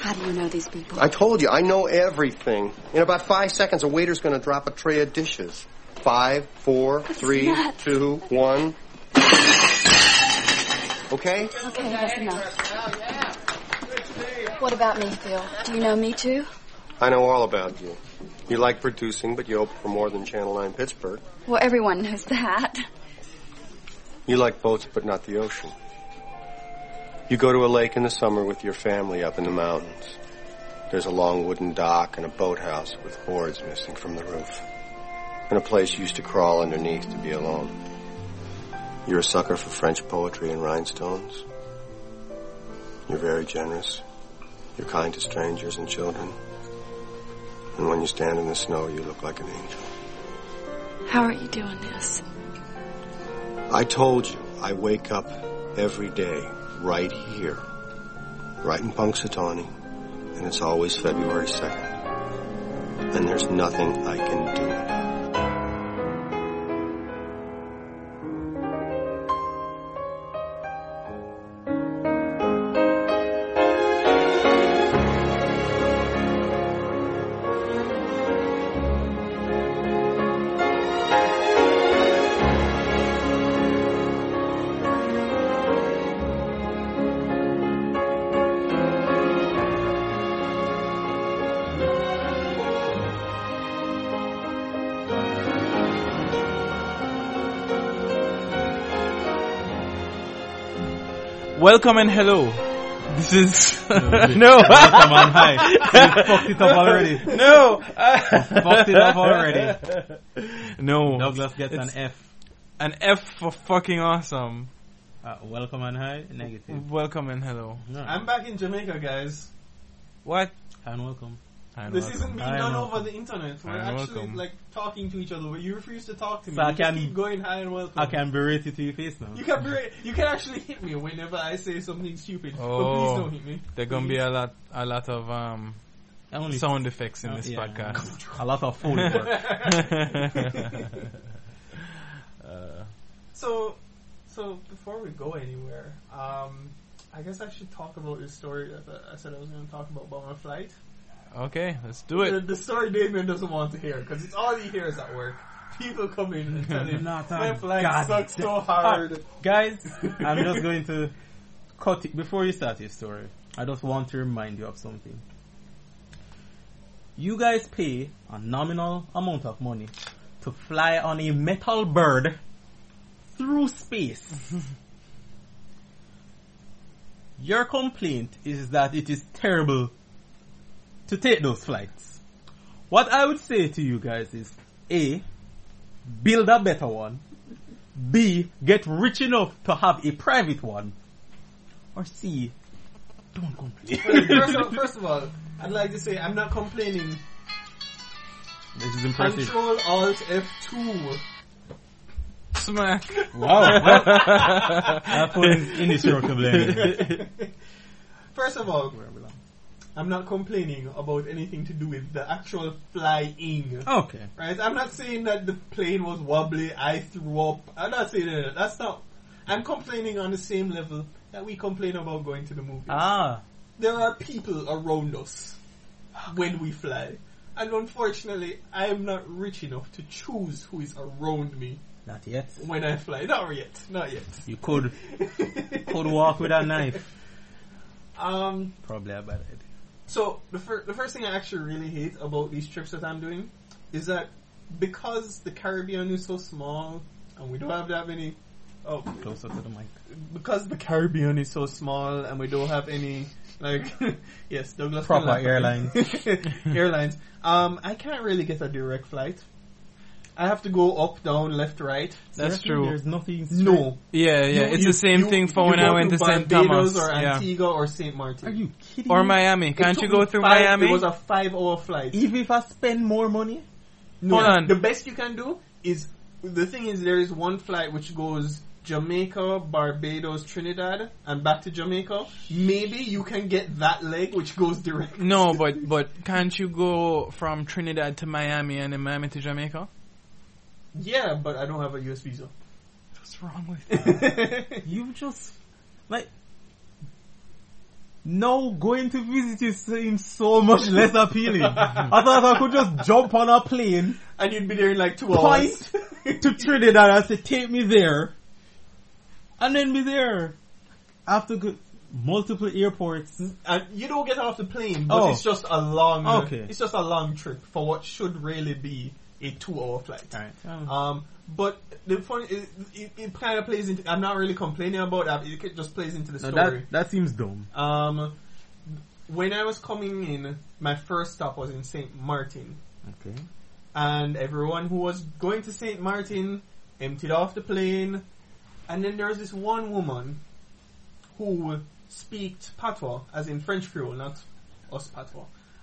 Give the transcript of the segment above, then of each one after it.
How do you know these people? I told you, I know everything. In about 5 seconds, a waiter's going to drop a tray of dishes. 5, 4, 3, 2, 1. Okay? Okay, that's enough. What about me, Phil? Do you know me too? I know all about you. You like producing, but you hope for more than Channel 9 Pittsburgh. Well, everyone knows that. You like boats, but not the ocean. You go to a lake in the summer with your family up in the mountains. There's a long wooden dock and a boathouse with boards missing from the roof. And a place you used to crawl underneath to be alone. You're a sucker for French poetry and rhinestones. You're very generous. You're kind to strangers and children. And when you stand in the snow, you look like an angel. How are you doing this? I told you, I wake up every day right here, right in Punxsutawney, and it's always February 2nd. And there's nothing I can do about it. Welcome and hello. This is no. Come on, hi. You fucked it up already. No, fucked it up already. No. Douglas gets an F. An F for fucking awesome. Welcome and hi. Negative. Welcome and hello. No. I'm back in Jamaica, guys. What? And welcome. This isn't being done over the internet. We're actually like talking to each other, but you refuse to talk to me. So you just keep going hi and welcome. I can berate you to your face now. You can actually hit me whenever I say something stupid. But please don't hit me. There's gonna be a lot of sound effects in this podcast. A lot of phone work. So before we go anywhere, I guess I should talk about this story that I said I was going to talk about my flight. Okay, let's do it. The story Damien doesn't want to hear because it's all he hears at work. People come in and tell him my flight sucks so hard. Guys, I'm just going to cut it. Before you start your story, I just want to remind you of something. You guys pay a nominal amount of money to fly on a metal bird through space. Your complaint is that it is terrible to take those flights. What I would say to you guys is A, build a better one. B, get rich enough to have a private one. Or C, don't complain. First of all, I'd like to say I'm not complaining. This is impressive. Control Alt F2. Smack. Wow. That phone is indestructible. First of all, I'm not complaining about anything to do with the actual flying. Okay. Right? I'm not saying that the plane was wobbly, I threw up. I'm not saying that. That's not. I'm complaining on the same level that we complain about going to the movies. There are people around us when we fly. And unfortunately, I am not rich enough to choose who is around me. Not yet. When I fly. Not yet. You could walk with a knife. Probably a bad idea. So, the first thing I actually really hate about these trips that I'm doing is that because the Caribbean is so small and we don't have that many... Oh, closer to the mic. Because the Caribbean is so small and we don't have any... Like, yes, Douglas... Proper airlines. Airlines. I can't really get a direct flight. I have to go up, down, left, right. That's true. There's nothing straight. No. Yeah. It's the same thing for when I went to St. Thomas. Or Antigua or St. Martin. Are you kidding Or me? Miami. Can't you go through Miami? It was a 5-hour flight. Even if I spend more money? No. Hold on. The best you can do is... The thing is, there is one flight which goes Jamaica, Barbados, Trinidad, and back to Jamaica. Maybe you can get that leg which goes direct. No, but can't you go from Trinidad to Miami and then Miami to Jamaica? Yeah, but I don't have a US visa. What's wrong with you? You just... Like... Now going to visit you seems so much less appealing. I thought I could just jump on a plane and you'd be there in like 2 hours. Point to Trinidad and say, take me there. And then be there. I have to go multiple airports. And you don't get off the plane, but it's just a long it's just a long trip for what should really be a 2-hour flight. Right. But the funny it kind of plays into, I'm not really complaining about that, it just plays into the story. That seems dumb. When I was coming in, my first stop was in St. Martin. Okay. And everyone who was going to St. Martin emptied off the plane. And then there was this one woman who speaked patois, as in French Creole, not us patois.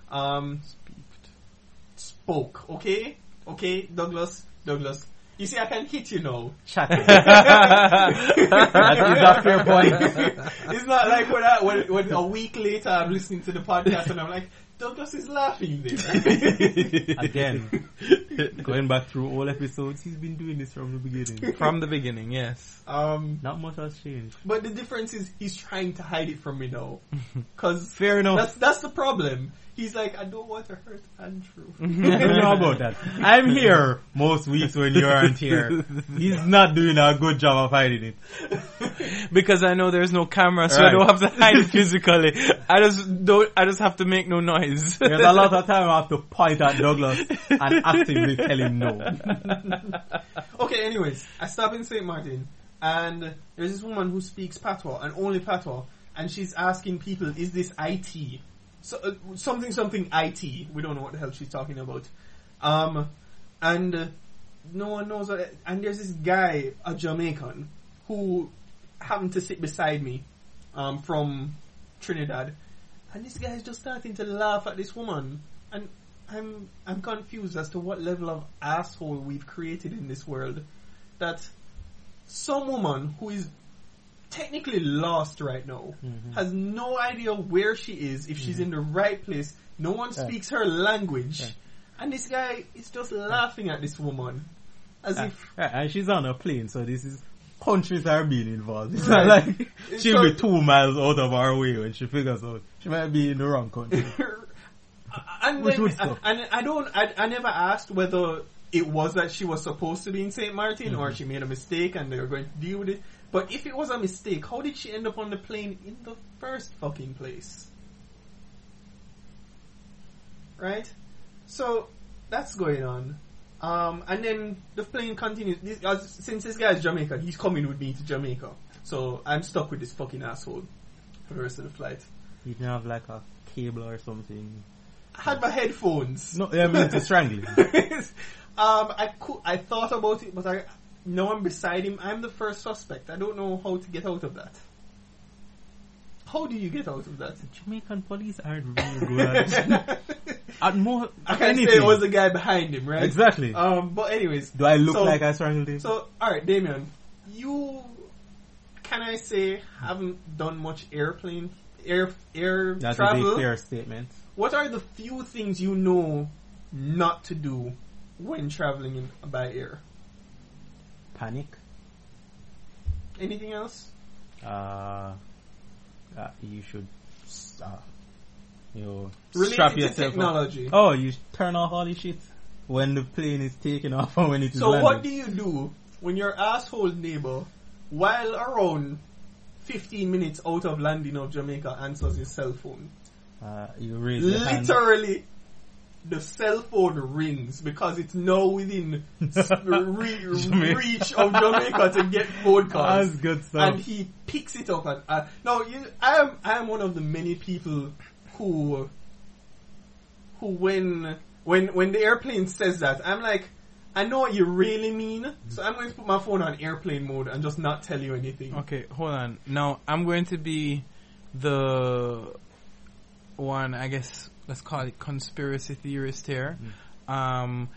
Spoke, okay? Okay, Douglas. You see, I can hit you now. Chat. That is a fair point. It's not like when a week later I'm listening to the podcast and I'm like, Douglas is laughing there. Again, going back through all episodes, he's been doing this from the beginning. From the beginning, yes. Not much has changed. But the difference is he's trying to hide it from me now. Cause fair enough. That's the problem. He's like, I don't want to hurt Andrew. I don't know about that. I'm here most weeks when you aren't here. He's not doing a good job of hiding it. Because I know there's no camera, so I don't have to hide it physically. I just have to make no noise. There's a lot of time I have to point at Douglas and actively tell him no. Okay, anyways, I stop in St. Martin and there's this woman who speaks patois and only patois, and she's asking people, is this IT? So, something IT. We don't know what the hell she's talking about. And no one knows what, and there's this guy, a Jamaican, who happened to sit beside me, from Trinidad, and this guy is just starting to laugh at this woman, and I'm confused as to what level of asshole we've created in this world, that some woman who is technically lost right now, has no idea where she is, if she's in the right place, no one speaks her language, and this guy is just laughing at this woman as if, and she's on a plane, so this is countries are being involved. It's not like she'll be 2 miles out of our way when she figures out she might be in the wrong country. And I never asked whether it was that she was supposed to be in St. Martin or she made a mistake and they were going to deal with it. But if it was a mistake, how did she end up on the plane in the first fucking place? Right? So, that's going on. And then the plane continues. Since this guy is Jamaican, he's coming with me to Jamaica. So, I'm stuck with this fucking asshole for the rest of the flight. You didn't have like a cable or something? I had my headphones. No, I mean to strangle him. I thought about it, but now I'm beside him. I'm the first suspect. I don't know how to get out of that. How do you get out of that? The Jamaican police aren't really good at at more. I can't say it was the guy behind him, right? Exactly. But anyways, do I look like I strangled him? So, alright, Damien, you, can I say, haven't done much air travel? That's a big fair statement. What are the few things you know not to do when traveling by air? Panic. Anything else? You should strap related yourself to technology. up. Oh, you turn off all the shit when the plane is taking off or when it is So landing. what do you do when your asshole neighbor, while around 15 minutes out of landing of Jamaica, answers his cell phone? You raise your hand. Literally, the cell phone rings because it's now within reach of Jamaica to get phone calls. That's good stuff. And he picks it up. And I am one of the many people who when the airplane says that, I'm like, I know what you really mean, so I'm going to put my phone on airplane mode and just not tell you anything. Okay, hold on. Now, I'm going to be the one, I guess, let's call it conspiracy theorist here. And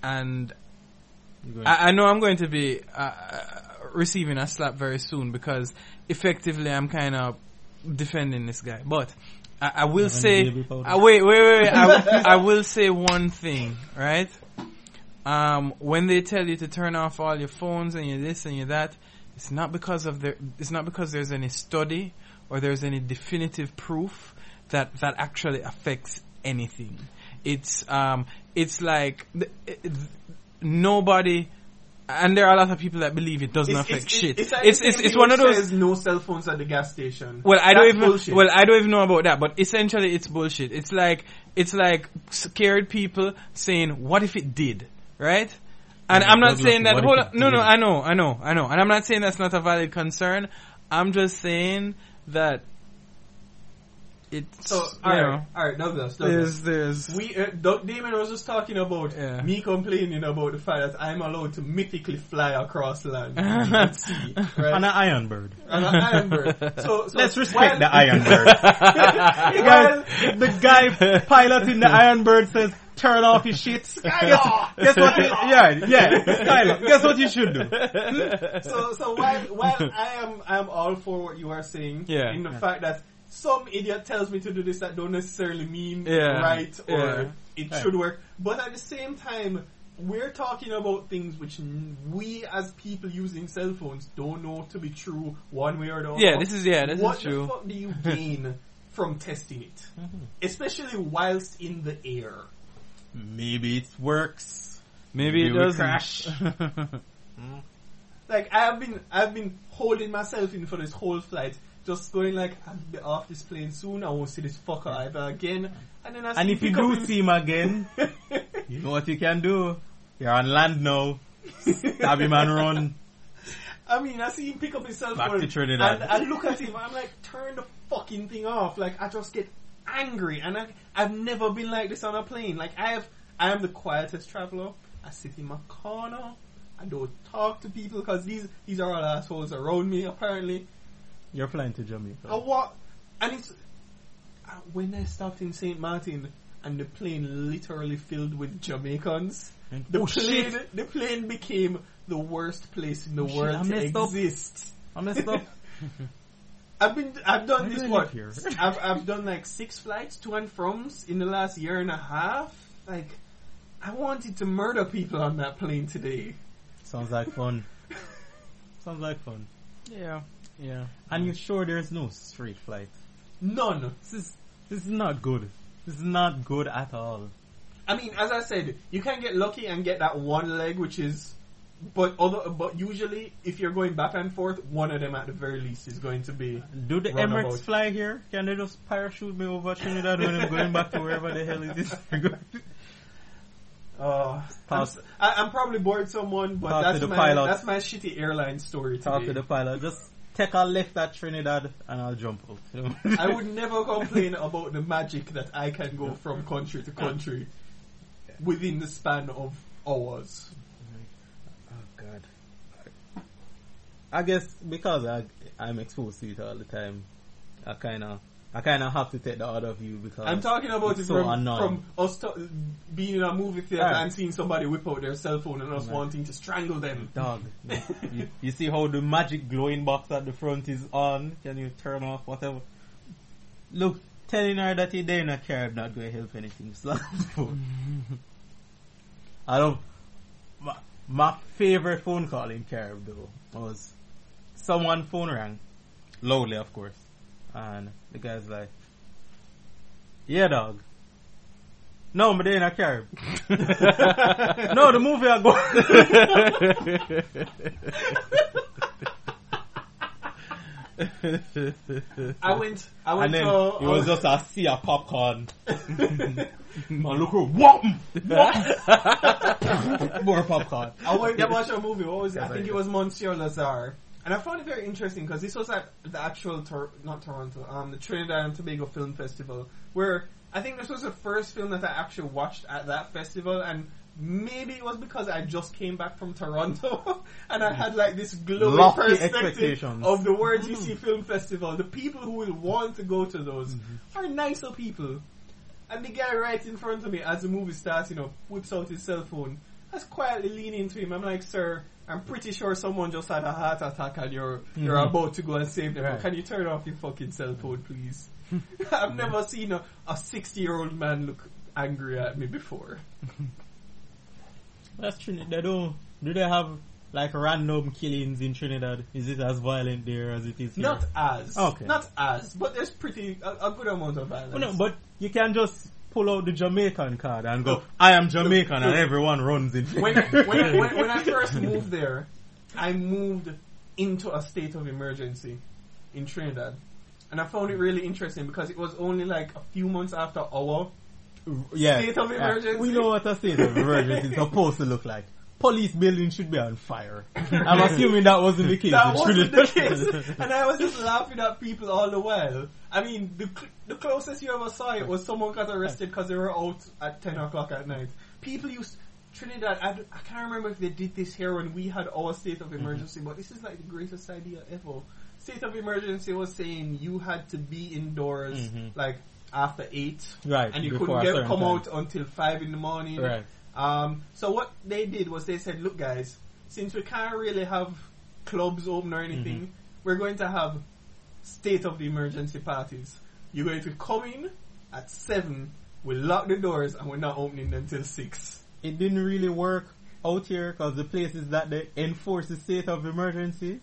I know I'm going to be receiving a slap very soon because effectively I'm kind of defending this guy. But I will say, wait. I will say one thing, right? When they tell you to turn off all your phones and your this and your that, it's not because there's any study or there's any definitive proof that actually affects anything. It's like nobody. And there are a lot of people that believe it doesn't affect shit. It's one of those. There's no cell phones at the gas station. Well, I don't even know about that. But essentially, it's bullshit. It's like scared people saying, "What if it did?" Right? And I'm not saying that. Hold on. No. I know. And I'm not saying that's not a valid concern. I'm just saying that. It's, so alright, Douglas. There's Damon was just talking about me complaining about the fact that I'm allowed to mythically fly across land and sea, right? On an iron bird. So let's respect the iron bird. The guy piloting the iron bird says, "Turn off your shit." Guess what? Guess what you should do. So while I am all for what you are saying, in the fact that some idiot tells me to do this, that don't necessarily mean right or it should work. But at the same time, we're talking about things which we as people using cell phones don't know to be true one way or the other. Yeah, this is true. What the fuck do you gain from testing it? Especially whilst in the air. Maybe it works. Maybe it doesn't. Crash. Like I've been holding myself in for this whole flight. Just going like, I'll be off this plane soon, I won't see this fucker ever again. And then if you do see him again, you know what you can do. You're on land now. Stab him and run. I mean, I see him pick up his cell phone and I look at him, I'm like, turn the fucking thing off. Like, I just get angry. And I've never been like this on a plane. Like, I am the quietest traveler. I sit in my corner. I don't talk to people because these are all assholes around me, apparently. You're flying to Jamaica. And it's when I stopped in St. Martin and the plane literally filled with Jamaicans. The plane became the worst place in the world to exist. I messed up. I've done this what? I've done like 6 flights to and froms in the last year and a half. Like, I wanted to murder people on that plane today. Sounds like fun. Yeah. And you're sure there's no straight flight? None. This is not good. This is not good at all. I mean, as I said, you can get lucky and get that one leg, which is... But usually, if you're going back and forth, one of them at the very least is going to be... Do the Emirates fly here? Can they just parachute me over Trinidad when I'm going back to wherever the hell it is? I'm probably bored someone, but that's my shitty airline story today. Talk to the pilot. Just take a left at Trinidad and I'll jump out. You know? I would never complain about the magic that I can go from country to country within the span of hours. Oh God. I guess because I'm exposed to it all the time, I kind of have to take the other view because I'm talking about it from us being in a movie theater and seeing somebody whip out their cell phone and us wanting to strangle them. Dog, you see how the magic glowing box at the front is on? Can you turn off whatever? Look, telling her that you're there in a car not going to help anything. I don't. My favorite phone call in Carib though was someone phone rang loudly, of course. And the guy's like, "Yeah, dog. No, but they in a Carib." No, the movie I go. I went. And then it was just a sea of popcorn. Man, look what? More popcorn. I went to watch a movie. What was it? I think it was Monsieur Lazare. And I found it very interesting because this was at the actual, the Trinidad and Tobago Film Festival, where I think this was the first film that I actually watched at that festival, and maybe it was because I just came back from Toronto and I had like this glowing perspective of the World DC Film Festival. The people who will want to go to those are nicer people. And the guy right in front of me as the movie starts, whips out his cell phone. I was quietly leaning into him. I'm like, "Sir, I'm pretty sure someone just had a heart attack and you're about to go and save them. Right. Can you turn off your fucking cell phone, please?" I've never seen a 60-year-old man look angry at me before. That's Trinidad. Do they have like random killings in Trinidad? Is it as violent there as it is here? Not as. Okay. Not as, but there's a good amount of violence. Well, no, but you can just pull out the Jamaican card and go, I am Jamaican, and everyone runs in. When I first moved there, I moved into a state of emergency in Trinidad. And I found it really interesting because it was only like a few months after our state of emergency. We know what a state of emergency is supposed to look like. Police buildings should be on fire. I'm assuming that wasn't the case. That wasn't the case. And I was just laughing at people all the while. I mean, the closest you ever saw it was someone got arrested because they were out at 10 o'clock at night. People used... Trinidad, I can't remember if they did this here when we had our state of emergency, but this is like the greatest idea ever. State of emergency was saying you had to be indoors like after 8, right? And you couldn't come out until 5 in the morning, right? So what they did was they said, look guys, since we can't really have clubs open or anything, we're going to have state of the emergency parties. You're going to come in at 7, we'll lock the doors and we're not opening until 6. It didn't really work out here because the places that they enforce the state of emergency,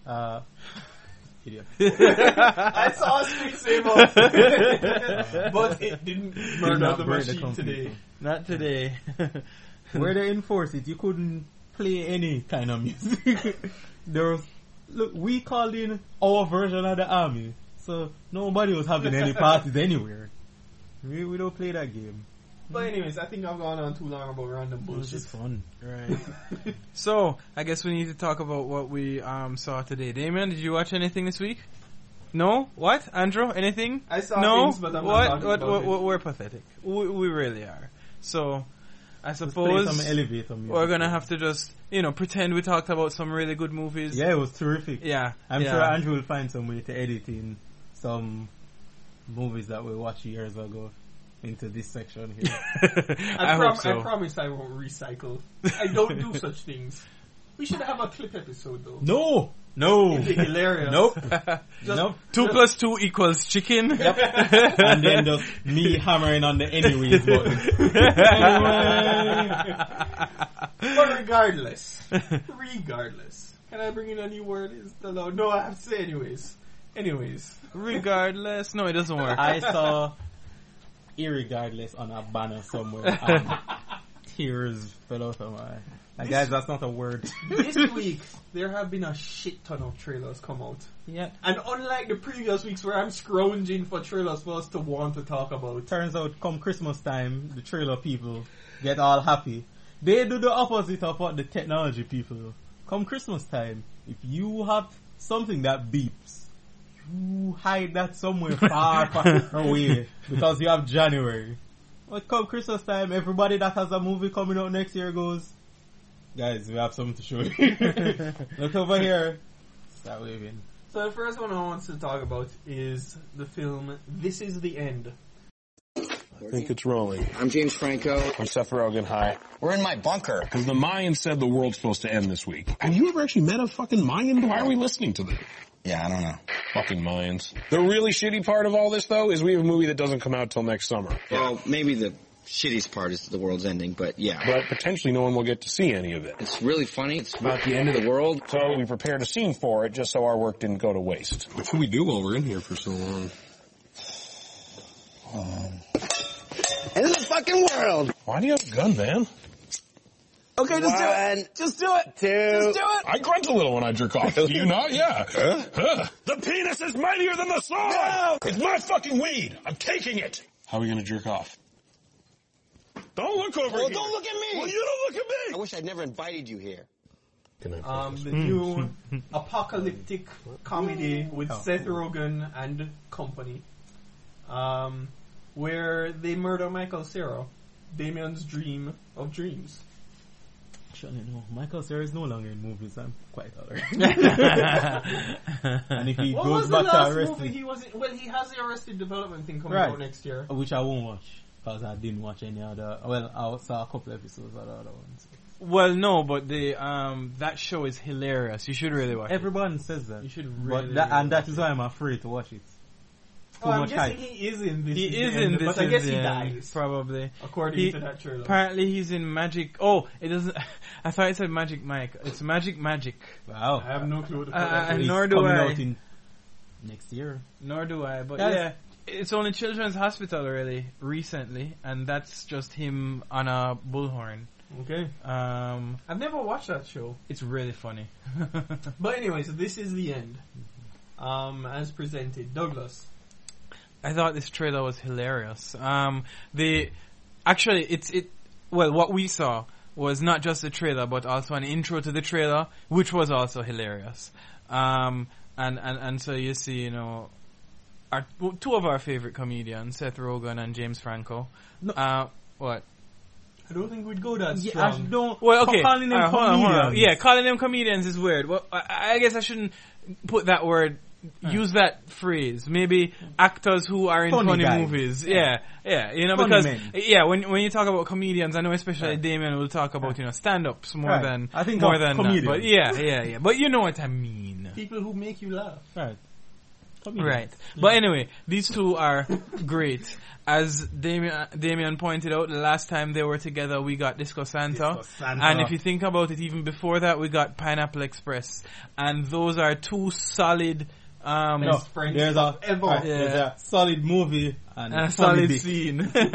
idiot. I saw a screensaver, but it didn't murder the machine today. Not today. Where they enforce it, you couldn't play any kind of music. Look, we called in our version of the army, so nobody was having any parties anywhere. We don't play that game. But anyways, I think I've gone on too long about random bullshit. It's just fun. Right. So, I guess we need to talk about what we saw today. Damien, did you watch anything this week? No? What? Andrew, anything? I saw things, but I'm not talking about it. We're pathetic. We really are. So, I suppose we're going to have to just, pretend we talked about some really good movies. Yeah, it was terrific. Yeah. I'm sure Andrew will find some way to edit in some movies that we watched years ago into this section here. I promise I won't recycle. I don't do such things. We should have a clip episode though. No. It'd be hilarious. Nope. Nope. 2 + 2 = chicken. Yep. And then just me hammering on the anyways button. But regardless, can I bring in a new word? No, I have to say anyways. Regardless. No, it doesn't work. I saw irregardless on a banner somewhere and tears fell out of my eye. Guys, that's not a word. This week there have been a shit ton of trailers come out. Yeah. And unlike the previous weeks where I'm scrounging for trailers for us to want to talk about, turns out come Christmas time the trailer people get all happy. They do the opposite of what the technology people do. Come Christmas time, if you have something that beeps, you hide that somewhere far away because you have January. But come Christmas time, everybody that has a movie coming out next year goes, guys, we have something to show you. Look over here. Start waving. So the first one I want to talk about is the film This Is the End. I think it's rolling. I'm James Franco. I'm Seth Rogen. Hi. We're in my bunker. Because the Mayans said the world's supposed to end this week. Have you ever actually met a fucking Mayan? Why are we listening to them? Yeah, I don't know. Fucking Mayans. The really shitty part of all this, though, is we have a movie that doesn't come out till next summer. Well, maybe the shittiest part is the world's ending, but yeah. But potentially no one will get to see any of it. It's really funny. It's about the end of the world. So we prepared a scene for it just so our work didn't go to waste. What can we do while we're in here for so long? End of the fucking world! Why do you have a gun, man? Okay, just do it. Just do it. Just do it. I grunt a little when I jerk off. Do you not? Yeah. The penis is mightier than the sword! No! It's my fucking weed! I'm taking it! How are we gonna jerk off? Don't look over here! Don't look at me! Well, you don't look at me! I wish I'd never invited you here. The new apocalyptic comedy with Seth Rogen and company, where they murder Michael Cera, Damien's dream of dreams. Actually, no. Michael Cera is no longer in movies. I'm quite alright. And if he goes back to Arrested, he was in? Well, he has the Arrested Development thing coming out next year, which I won't watch because I didn't watch any other. Well, I saw a couple episodes of the other ones. Well, no, but the that show is hilarious. You should really watch it. Everyone says that. You should really. And that is why I'm afraid to watch it. I'm guessing he is in this. He is in this, but I guess he dies. Probably. According to that trailer. Apparently he's in Magic... Oh, it doesn't... I thought it said Magic Mike. It's Magic. Wow. I have no clue. Nor do I. Out in next year. Nor do I, but yeah. It's only Children's Hospital, really, recently, and that's just him on a bullhorn. Okay. I've never watched that show. It's really funny. But anyway, so this is the end. As presented. Douglas. I thought this trailer was hilarious. What we saw was not just the trailer, but also an intro to the trailer, which was also hilarious. And so you see, you know, two of our favorite comedians, Seth Rogen and James Franco. No. What? I don't think we'd go that strong. Calling them comedians. Yeah, calling them comedians is weird. Well, I guess I shouldn't put that word. Use that phrase. Maybe actors who are in funny movies. Yeah. You know, funny because when you talk about comedians, I know especially Damien will talk about stand-ups more than comedians. But yeah. But you know what I mean. People who make you laugh. Right. Right. But anyway, these two are great. As Damien pointed out, the last time they were together, we got Disco Santa. And if you think about it, even before that, we got Pineapple Express. And those are two solid... there's a solid movie and a solid scene.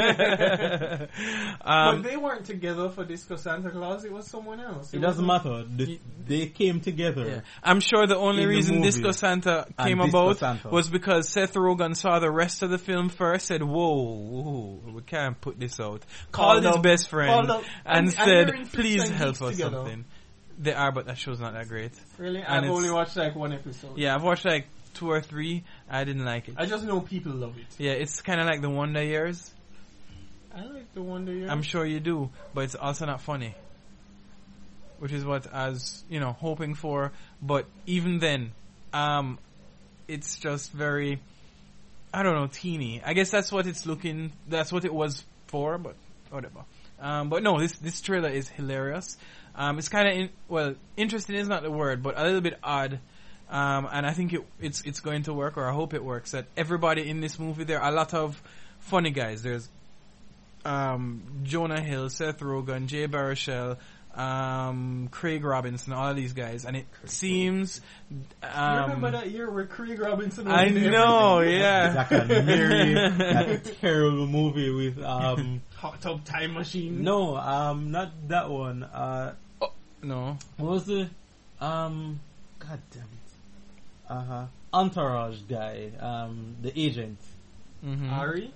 But they weren't together for Disco Santa Claus. It was someone else. It doesn't matter. They came together. Yeah. I'm sure the only reason Disco Santa came about was because Seth Rogen saw the rest of the film first, said, whoa, we can't put this out. Called his best friend and said, please help us something. They are, but that show's not that great. Really? I've only watched like one episode. Yeah, I've watched like 2 or 3. I didn't like it. I just know people love it. Yeah, it's kind of like the Wonder Years. I like the Wonder Years. I'm sure you do, but it's also not funny. Which is what I was, hoping for. But even then, it's just very, I don't know, teeny. I guess that's what that's what it was for, but whatever. But no, this trailer is hilarious. It's kind of, interesting is not the word, but a little bit odd. And I think it's going to work, or I hope it works, that everybody in this movie, there are a lot of funny guys. There's, Jonah Hill, Seth Rogen, Jay Baruchel, Craig Robinson, all of these guys, and it seems, you remember that year where Craig Robinson was I know, yeah. Like that terrible movie with, Hot Tub Time Machine. No, not that one. No. What was the, God damn it. Entourage guy, the agent. Mm-hmm. Ari?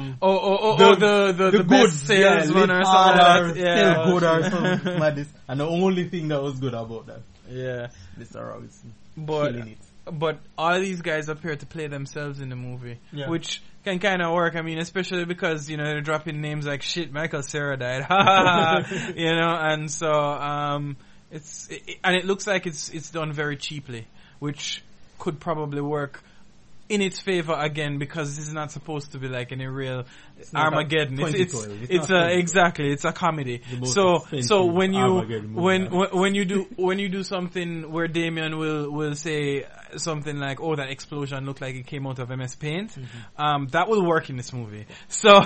The best salesman or something like that. Yeah. Good or something like this. And the only thing that was good about that. Yeah. Mr. Robinson. Killing it. But all of these guys appear to play themselves in the movie. Yeah. Which can kind of work. I mean, especially because, they're dropping names like, shit, Michael Cera died. And so, it looks like it's done very cheaply, which could probably work in its favor again, because this is not supposed to be like any real Armageddon. It's a comedy. So when you do something where Damien will say something like, "Oh, that explosion looked like it came out of MS Paint," that will work in this movie. So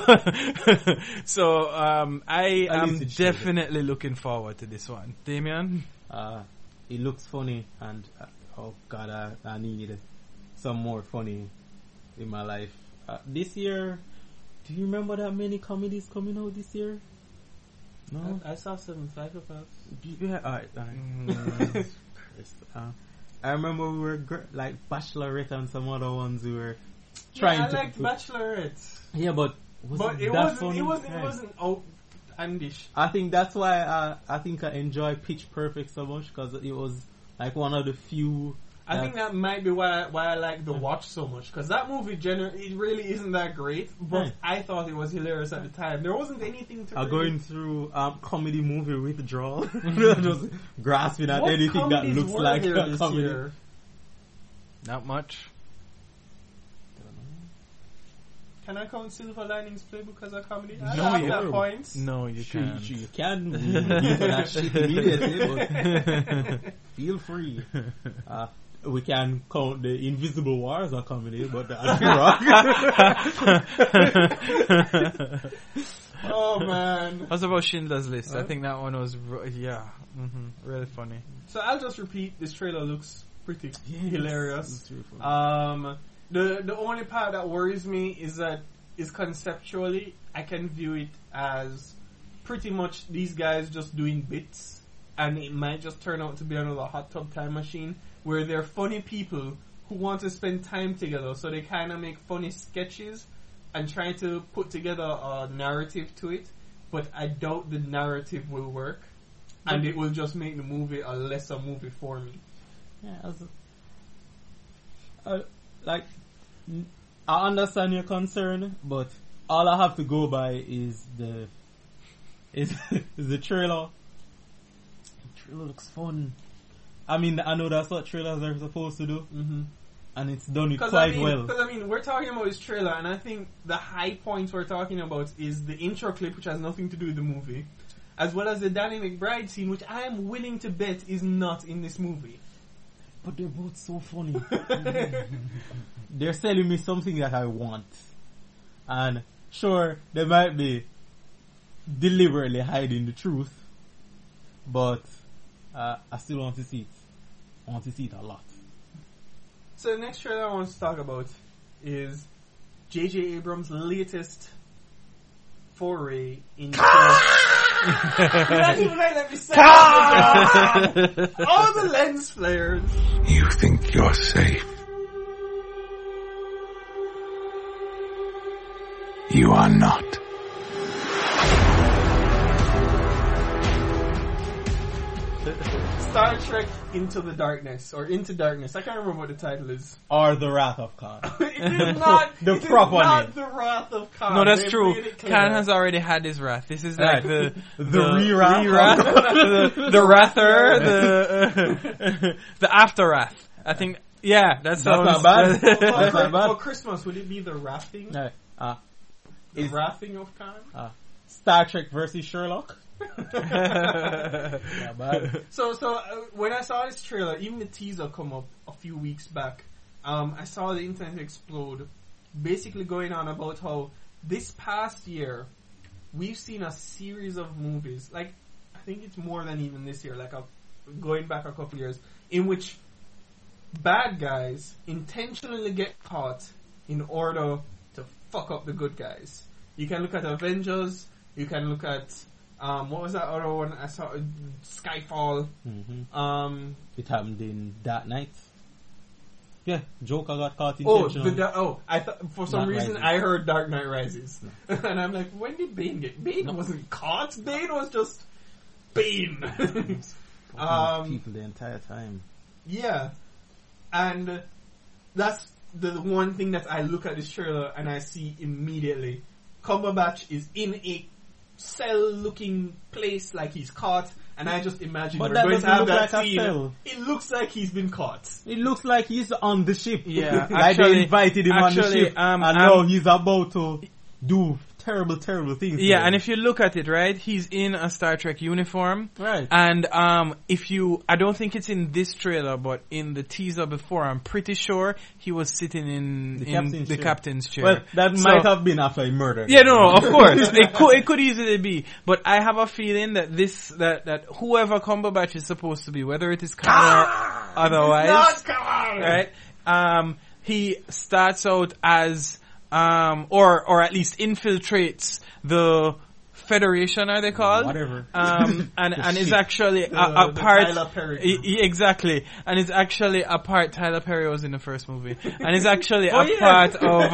I am definitely looking forward to this one. Damien, it looks funny, and oh God, I need some more funny in my life. This year, do you remember that many comedies coming out this year? No? I saw some Psychopaths. Yeah, alright. I remember we were like Bachelorette and some other ones we were trying to... I liked Bachelorette. Yeah, but it wasn't outlandish. I think that's why I enjoy Pitch Perfect so much, because it was like one of the few... I think that might be why I like The Watch so much, because that movie it really isn't that great, but I thought it was hilarious at the time. There wasn't anything to going through comedy movie withdrawal, just grasping at anything that looks like a comedy. Year? Not much. Can I count Silver Linings Playbook as a comedy? No, you can't. You can. You can actually immediately, but feel free. we can count the Invisible War as a comedy, but the Rock. Oh man. What's about Schindler's List? I think that one was really funny. So I'll just repeat, this trailer looks pretty hilarious. The only part that worries me is conceptually I can view it as pretty much these guys just doing bits, and it might just turn out to be another Hot Tub Time Machine where they're funny people who want to spend time together, so they kind of make funny sketches and try to put together a narrative to it, but I doubt the narrative will work, and it will just make the movie a lesser movie for me. Yeah, I understand your concern, but all I have to go by is the trailer. The trailer looks fun. I mean, I know that's what trailers are supposed to do. Mm-hmm. And it's done it quite well. Because we're talking about this trailer, and I think the high points we're talking about is the intro clip, which has nothing to do with the movie, as well as the Danny McBride scene, which I am willing to bet is not in this movie. But they're both so funny. They're selling me something that I want. And sure, they might be deliberately hiding the truth, but I still want to see it. I want to see it a lot. So the next trailer I want to talk about is J.J. Abrams' latest foray into... You're not even let me say all the lens flares. You think you're safe. You are not. Star Trek Into the Darkness, or Into Darkness. I can't remember what the title is. Or The Wrath of Khan. It is not the proper name. The Wrath of Khan. No, that's true. Khan has already had his wrath. This is like the re-wrath. the Wrather, the after wrath. I think, yeah, that's not bad. For Christmas, would it be the Wrathing? No. The Wrathing of Khan? Star Trek versus Sherlock. So when I saw this trailer, even the teaser come up a few weeks back, I saw the internet explode, basically going on about how this past year we've seen a series of movies, like I think it's more than even this year, like going back a couple years, in which bad guys intentionally get caught in order to fuck up the good guys. You can look at Avengers, you can look at what was that other one I saw? Skyfall. Mm-hmm. It happened in Dark Knight. Yeah, Joker got caught intentionally. I thought for some reason I heard Dark Knight Rises, and I'm like, when did Bane get? Bane wasn't caught. Bane was just Bane. People the entire time. Yeah, and that's the one thing that I look at this trailer and I see immediately. Cumberbatch is in a cell-looking place, like he's caught, and I just imagine we're going to have that scene. It looks like he's been caught. It looks like he's on the ship. Yeah, like they invited him on the ship, and now he's about to do terrible things. Yeah, and if you look at it, right, he's in a Star Trek uniform. Right. And I don't think it's in this trailer, but in the teaser before, I'm pretty sure he was sitting in the captain's chair. Well, that might have been after he murdered. Yeah, no, of course. It could easily be. But I have a feeling that that whoever Cumberbatch is supposed to be, whether it is Khan or otherwise, it's not Khan! Right? He starts out as or at least infiltrates the Federation, are they called? Whatever. And is actually a part. Tyler Perry. Exactly. And it's actually a part. Tyler Perry was in the first movie, and it's actually part of.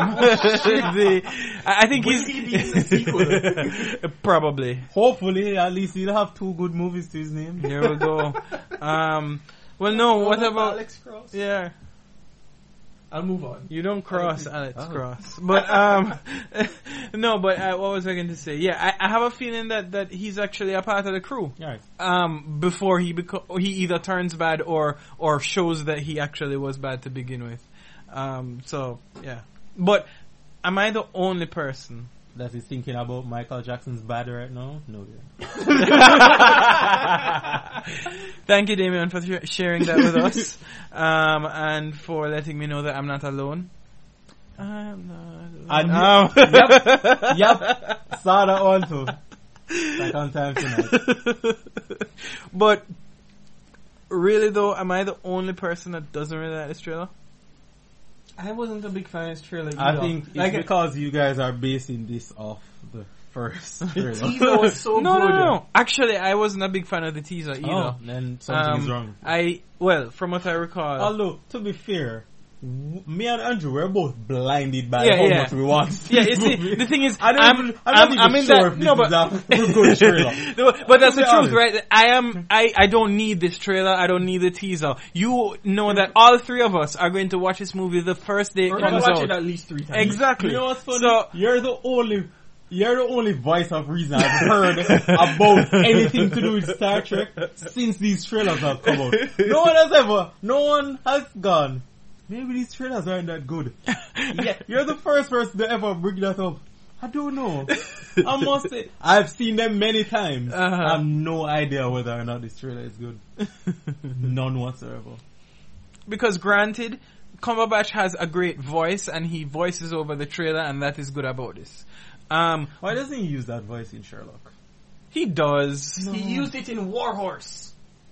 I think Will he be in the sequel? Probably. Hopefully, at least he'll have 2 good movies to his name. There we go. Well, no. What about Alex Cross? Yeah. I'll move on. You don't cross Alex Cross. But, no, but what was I going to say? Yeah, I have a feeling that he's actually a part of the crew. Right. Before he either turns bad or shows that he actually was bad to begin with. So, yeah. But, am I the only person that he's thinking about Michael Jackson's Bad right now? No. Thank you, Damien, for sharing that with us, and for letting me know that I'm not alone. I'm not alone. Yep. Saw that one too. Like on time tonight. But really, though, am I the only person that doesn't really like this trailer? I wasn't a big fan of this trailer either. I think it's like because you guys are basing this off the first trailer. The teaser was so good. No. Actually, I wasn't a big fan of the teaser either. Oh, then something's wrong. From what I recall. Although, to be fair, me and Andrew were both blinded by how much we watched. Yeah, you see, the thing is, I'm in sure that. No, but good trailer. But that's the truth, right? I don't need this trailer. I don't need the teaser. You know that all three of us are going to watch this movie the first day it comes out. We're going to watch it at least 3 times. Exactly. You know what's funny? So, You're the only voice of reason I've heard about anything to do with Star Trek since these trailers have come out. No one has gone, maybe these trailers aren't that good. Yeah, you're the first person to ever bring that up. I don't know. I must say, I've seen them many times. I have no idea whether or not this trailer is good. None whatsoever. Because granted, Cumberbatch has a great voice and he voices over the trailer, and that is good about this. Why doesn't he use that voice in Sherlock? He does. No. He used it in Warhorse.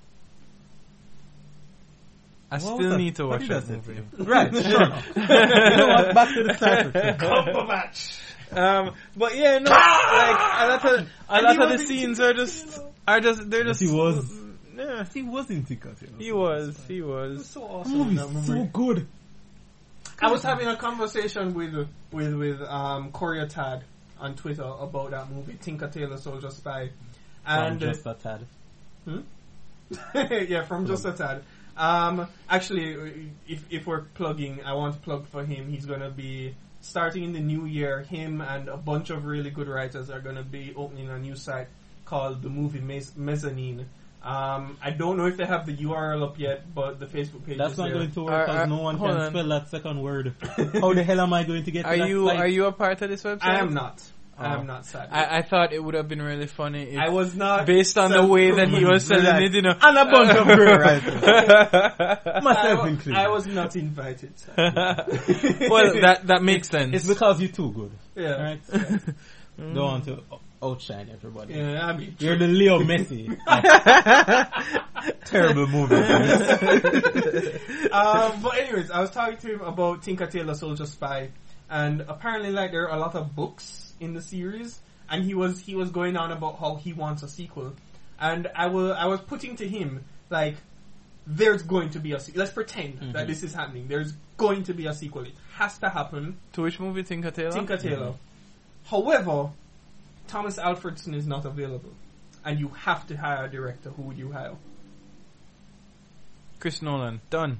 I still need to watch that movie. Right, sure. You know what? Back to the Star Trek. Cumberbatch. But yeah, no, like a lot of the scenes are just they're just. He was in Tinker Tailor. He was. It was so awesome. So good. I was having a conversation with Korea Tad on Twitter about that movie, Tinker Tailor Soldier Spy, and from Just a Tad. Yeah, from Just a Tad. Actually, if we're plugging, I want to plug for him. He's gonna be starting in the new year. Him and a bunch of really good writers are gonna be opening a new site called the Movie Mezzanine. I don't know if they have the URL up yet, but the Facebook page That's is not there. going to work because no one can spell that second word. How the hell am I going to get to that site? Are you a part of this website? I am not. I am not sad. I thought it would have been really funny if I was not based on the way that he was selling it, you know. And a bunch of great writers. Myself included. I was not invited. Well, that makes sense. It's because you're too good. Yeah. Right? Yeah. Don't want to outshine everybody. Yeah, I mean, you're the Leo Messi. Terrible movie. But anyways, I was talking to him about Tinker Tailor Soldier Spy, and apparently, like, there are a lot of books in the series, and he was going on about how he wants a sequel, and I was putting to him, like, there's going to be a sequel. Let's pretend that this is happening. There's going to be a sequel. It has to happen. To which movie? Tinker Tailor? Tinker Tailor. However, Thomas Alfredson is not available, and you have to hire a director. Who would you hire? Chris Nolan. Done.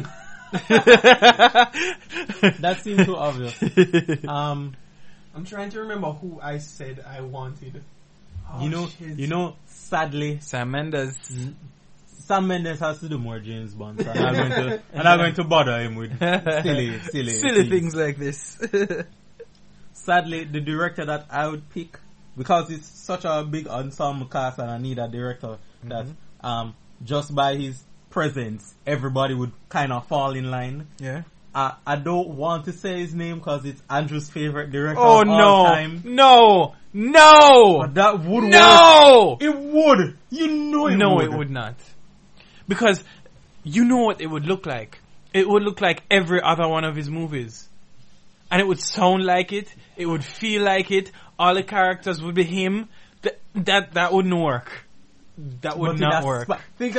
That seems too obvious. I'm trying to remember who I said I wanted. You know, sadly, Sam Mendes. Sam Mendes has to do more James Bond, so I'm not going to bother him with silly things like this. Sadly, the director that I would pick, because it's such a big ensemble cast and I need a director that just by his presence everybody would kind of fall in line. Yeah. I don't want to say his name because it's Andrew's favorite director of all time. No! But that would work. It would! You know it would. No, it would not. Because you know what it would look like. It would look like every other one of his movies. And it would sound like it. It would feel like it. All the characters would be him. That wouldn't work. That would not work.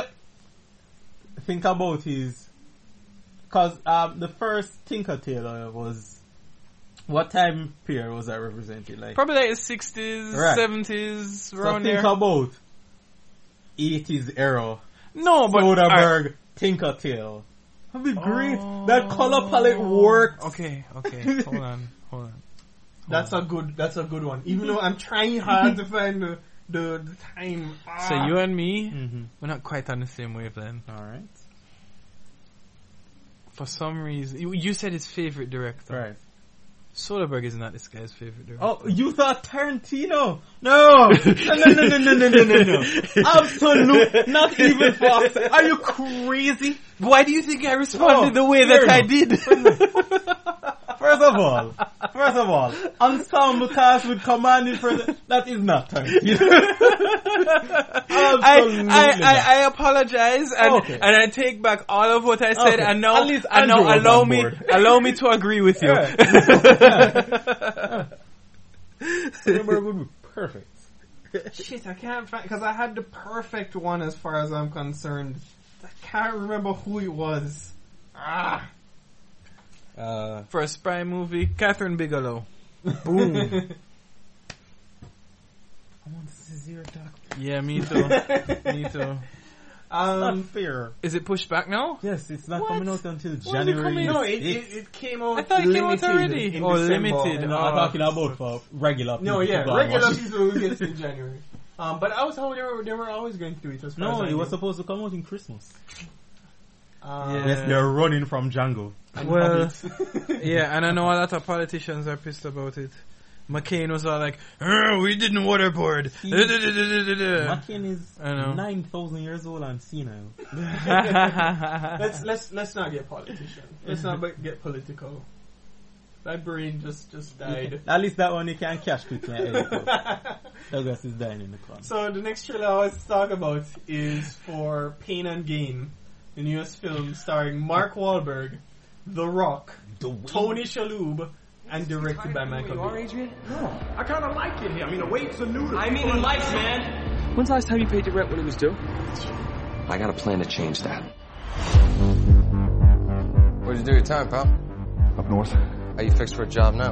Think about his... Because the first Tinker Tailor was... What time period was that represented? Like probably like the 60s, right. 70s, around there. Think about 80s era. No, but... Soderbergh, Tinker Tailor. That'd be great. That color palette works. Okay. Hold on. That's a good one. Even though I'm trying hard to find the time. So you and me, we're not quite on the same wavelength. Alright. For some reason, you said his favorite director. Right. Soderbergh is not this guy's favorite director. Oh, you thought Tarantino? No! No. Absolute, not even Foster. Are you crazy? Why do you think I responded the way that I did? First of all, ensemble cast with commanding further. That is not Tarantino. I apologize and I take back all of what I said and now allow me to agree with you. Soderbergh would be perfect. Shit, I can't find, because I had the perfect one as far as I'm concerned. I can't remember who it was. For a spy movie, Catherine Bigelow. Boom. I want to see Zero Dark. Yeah, me too. Not fair. Is it pushed back now? Yes, it's not coming out until January. No, it came out. I thought it came out already. Limited. No, I'm talking about for regular people. No, yeah, regular people will get it in January. But I was told they were always going to do it. No, it was supposed to come out in Christmas. Yeah. Yes, they're running from Django. Well, yeah, and I know a lot of politicians are pissed about it. McCain was all like, we didn't waterboard. McCain is 9,000 years old and senile. Let's not get politician. Let's not get political. That brain just died. At least that one you can catch quickly and edit out. Douglas is dying in the corner. So the next trailer I want to talk about is for Pain and Gain, the newest film starring Mark Wahlberg, The Rock, Tony Shalhoub, and directed by Michael Bay. Adrian? No, I kind of like it here. I mean, the wait's a noodle. I mean in life, man. When's the last time you paid your rent when it was due? I got a plan to change that. Where'd you do your time, pal? Up north. Are you fixed for a job now?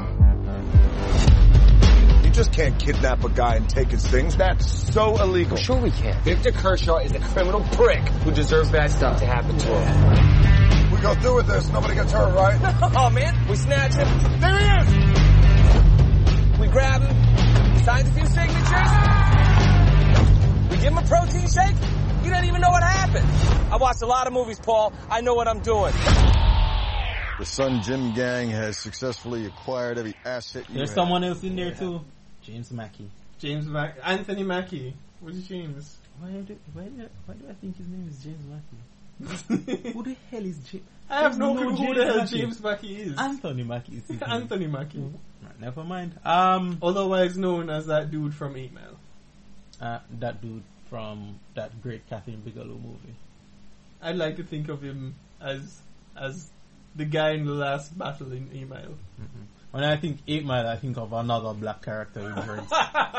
You just can't kidnap a guy and take his things. That's so illegal. Well, sure we can. Victor Kershaw is a criminal prick who deserves bad stuff to happen to him. We go through with this. Nobody gets hurt, right? Oh, man. We snatch him. There he is! We grab him. Signs a few signatures. We give him a protein shake. You don't even know what happened. I watched a lot of movies, Paul. I know what I'm doing. The Sun Jim gang has successfully acquired every asset you There's have. someone else in there too. James Mackey. Anthony Mackie. What is James? Why do I think his name is James Mackey? Who the hell is James? I have no clue who the hell James Mackey is. Anthony Mackie is his name. Anthony Mackie. Right, never mind. Otherwise known as that dude from 8 Mile. That dude from that great Catherine Bigelow movie. I'd like to think of him as the guy in the last battle in 8 Mile. Mm-hmm. When I think 8 Mile, I think of another black character in Dreads.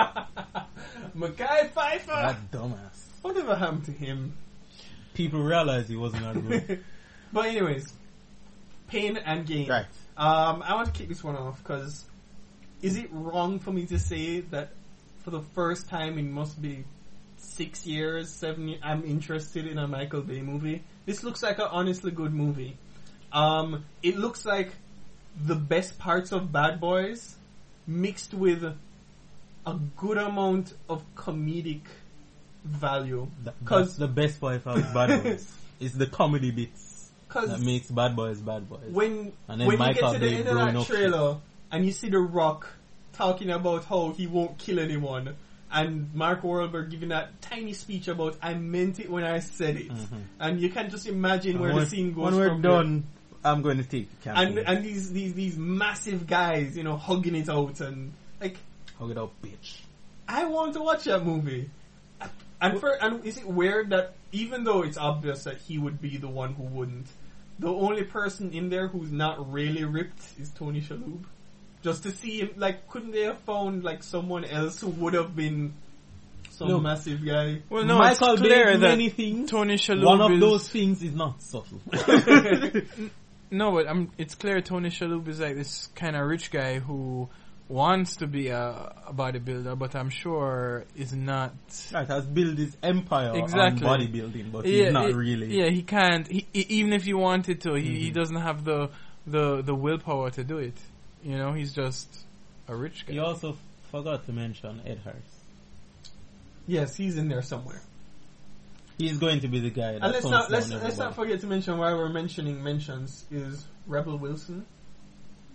Mekhi Phifer! That dumbass. Whatever happened to him? People realized he wasn't that good. But anyways, Pain and Gain. Right. I want to kick this one off because is it wrong for me to say that for the first time in must be 6 years, 7 years, I'm interested in a Michael Bay movie? This looks like an honestly good movie. It looks like the best parts of Bad Boys mixed with a good amount of comedic value. That's the best part of Bad Boys. It's the comedy bits that makes Bad Boys Bad Boys. When you get to the end of that trailer and you see The Rock talking about how he won't kill anyone, and Mark Wahlberg giving that tiny speech about I meant it when I said it, and you can just imagine where the scene goes. When we're done, I'm going to take the camera. And these massive guys, you know, hugging it out and like hug it out, bitch. I want to watch that movie. And is it weird that even though it's obvious that he would be the one who wouldn't, the only person in there who's not really ripped is Tony Shalhoub? Just to see him, like, couldn't they have found like someone else who would have been some massive guy? Well, no, Michael it's clear that that many things. Tony Shalhoub One of those things is not subtle. No, but it's clear Tony Shalhoub is like this kind of rich guy who wants to be a bodybuilder, but I'm sure is not. Right, has built his empire on bodybuilding, but he's not really. Yeah, he can't. Even if he wanted to, he doesn't have the willpower to do it. You know, he's just a rich guy. He also forgot to mention Ed Harris. Yes, he's in there somewhere. He's going to be the guy. And let's not forget to mention why we're mentioning mentions is Rebel Wilson.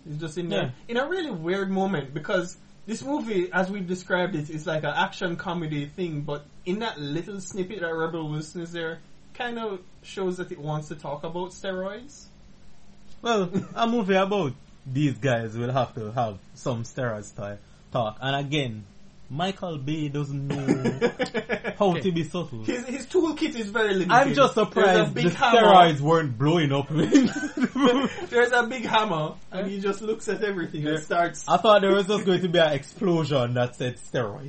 He's just in there in a really weird moment, because this movie, as we've described it, is like an action comedy thing, but in that little snippet that Rebel Wilson is there, kind of shows that it wants to talk about steroids. Well, a movie about these guys will have to have some steroids talk. And again, Michael Bay doesn't know how to be subtle. His toolkit is very limited. I'm just surprised the steroids weren't blowing up. There's a big hammer, and he just looks at everything and starts... I thought there was just going to be an explosion that said steroids.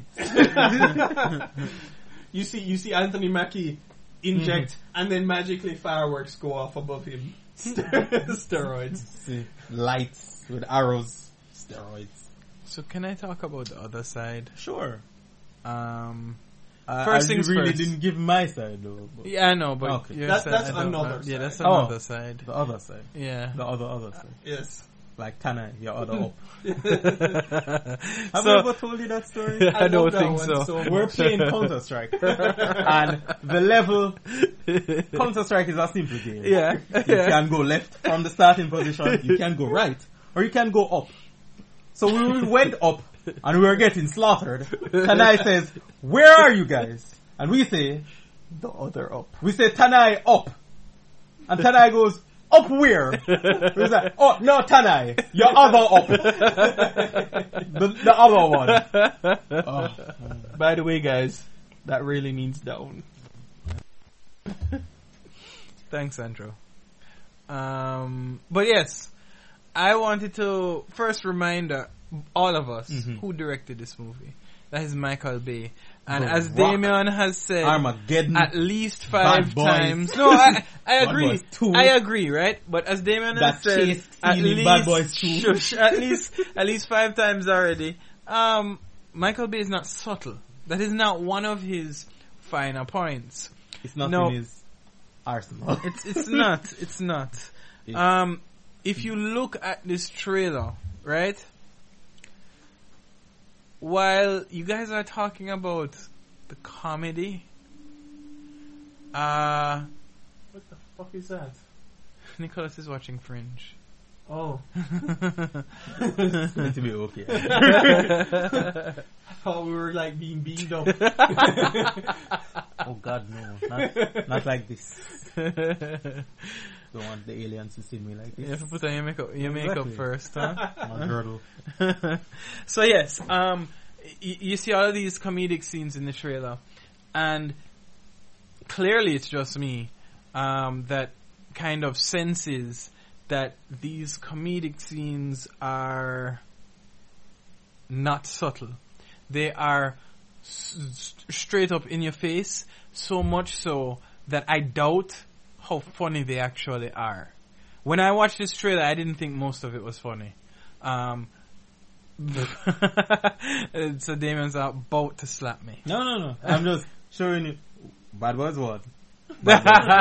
You see Anthony Mackie inject, and then magically fireworks go off above him. Steroids. See, lights with arrows. Steroids. So can I talk about the other side? Sure. First things really first. didn't give my side though. Yeah, I know, but okay. That's another side. Yeah, that's another side. The other side. Yeah. The other side. Yes. Like Tana, your other up. Have I ever told you that story? I don't think so. We're playing Counter-Strike. And the level... Counter-Strike is a simple game. Yeah. You can go left from the starting position, you can go right, or you can go up. So we went up, and we were getting slaughtered. Tanai says, "Where are you guys?" And we say, "The other up." We say, "Tanai, up." And Tanai goes, "Up where?" He's like, "Oh, no, Tanai, your other up." the other one. Oh. By the way, guys, that really means down. Thanks, Andrew. But yes, I wanted to first remind all of us who directed this movie. That is Michael Bay. And as Damien has said, Armageddon, at least 5 times. No, I agree. I agree, right? But as Damien has said, at least 5 times already. Michael Bay is not subtle. That is not one of his finer points. It's not in his arsenal. It's not. If you look at this trailer, right? While you guys are talking about the comedy, what the fuck is that? Nicholas is watching Fringe. Oh. It's meant to be okay. I thought we were like being beamed up. Oh God, no. Not like this. Don't want the aliens to see me like this. You have to put on your makeup first, huh? My girdle. So yes, you see all of these comedic scenes in the trailer, and clearly it's just me that kind of senses that these comedic scenes are not subtle. They are straight up in your face, so much so that I doubt how funny they actually are. When I watched this trailer, I didn't think most of it was funny. So Damien's about to slap me. No. I'm just showing you. Bad Boys what? No,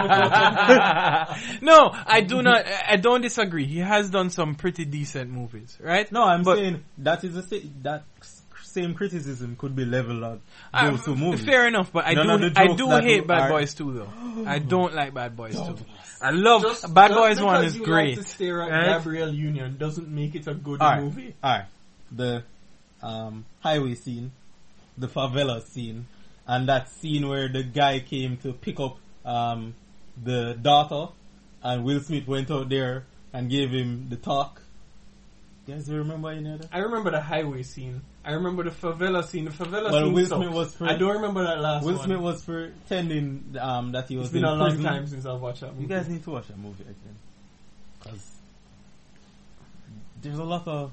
I do not. I don't disagree. He has done some pretty decent movies, right? No, I'm saying that is that same criticism could be leveled at those two movies. Fair enough, but I do hate Bad Boys 2 though. I don't like Bad Boys 2. I love Bad Boys 1 is great. Just to stare at Gabrielle Union doesn't make it a good movie. Alright. The highway scene, the favela scene, and that scene where the guy came to pick up the daughter, and Will Smith went out there and gave him the talk. You guys remember any of that? I remember the highway scene. I remember the favela scene. The favela scene. Will Smith was I don't remember that last one. Will Smith was pretending that he was. It's been a long time since I've watched that movie. You guys need to watch that movie again, because there's a lot of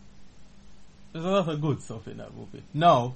good stuff in that movie. Now,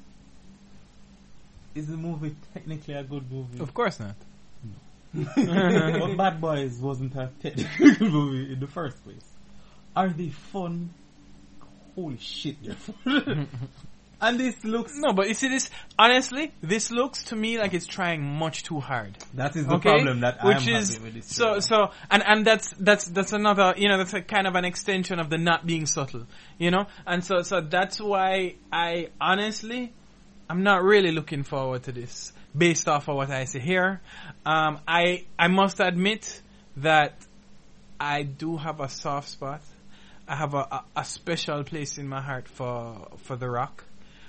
is the movie technically a good movie? Of course not. But Bad Boys wasn't a technical movie in the first place. Are they fun? Holy shit, they're fun. And this looks... No, but you see this, honestly, this looks to me like it's trying much too hard. That is the problem that I'm having with this trailer. And that's another, that's a kind of an extension of the not being subtle, And so that's why I'm not really looking forward to this, based off of what I see here. I must admit that I do have a soft spot. I have a special place in my heart for The Rock.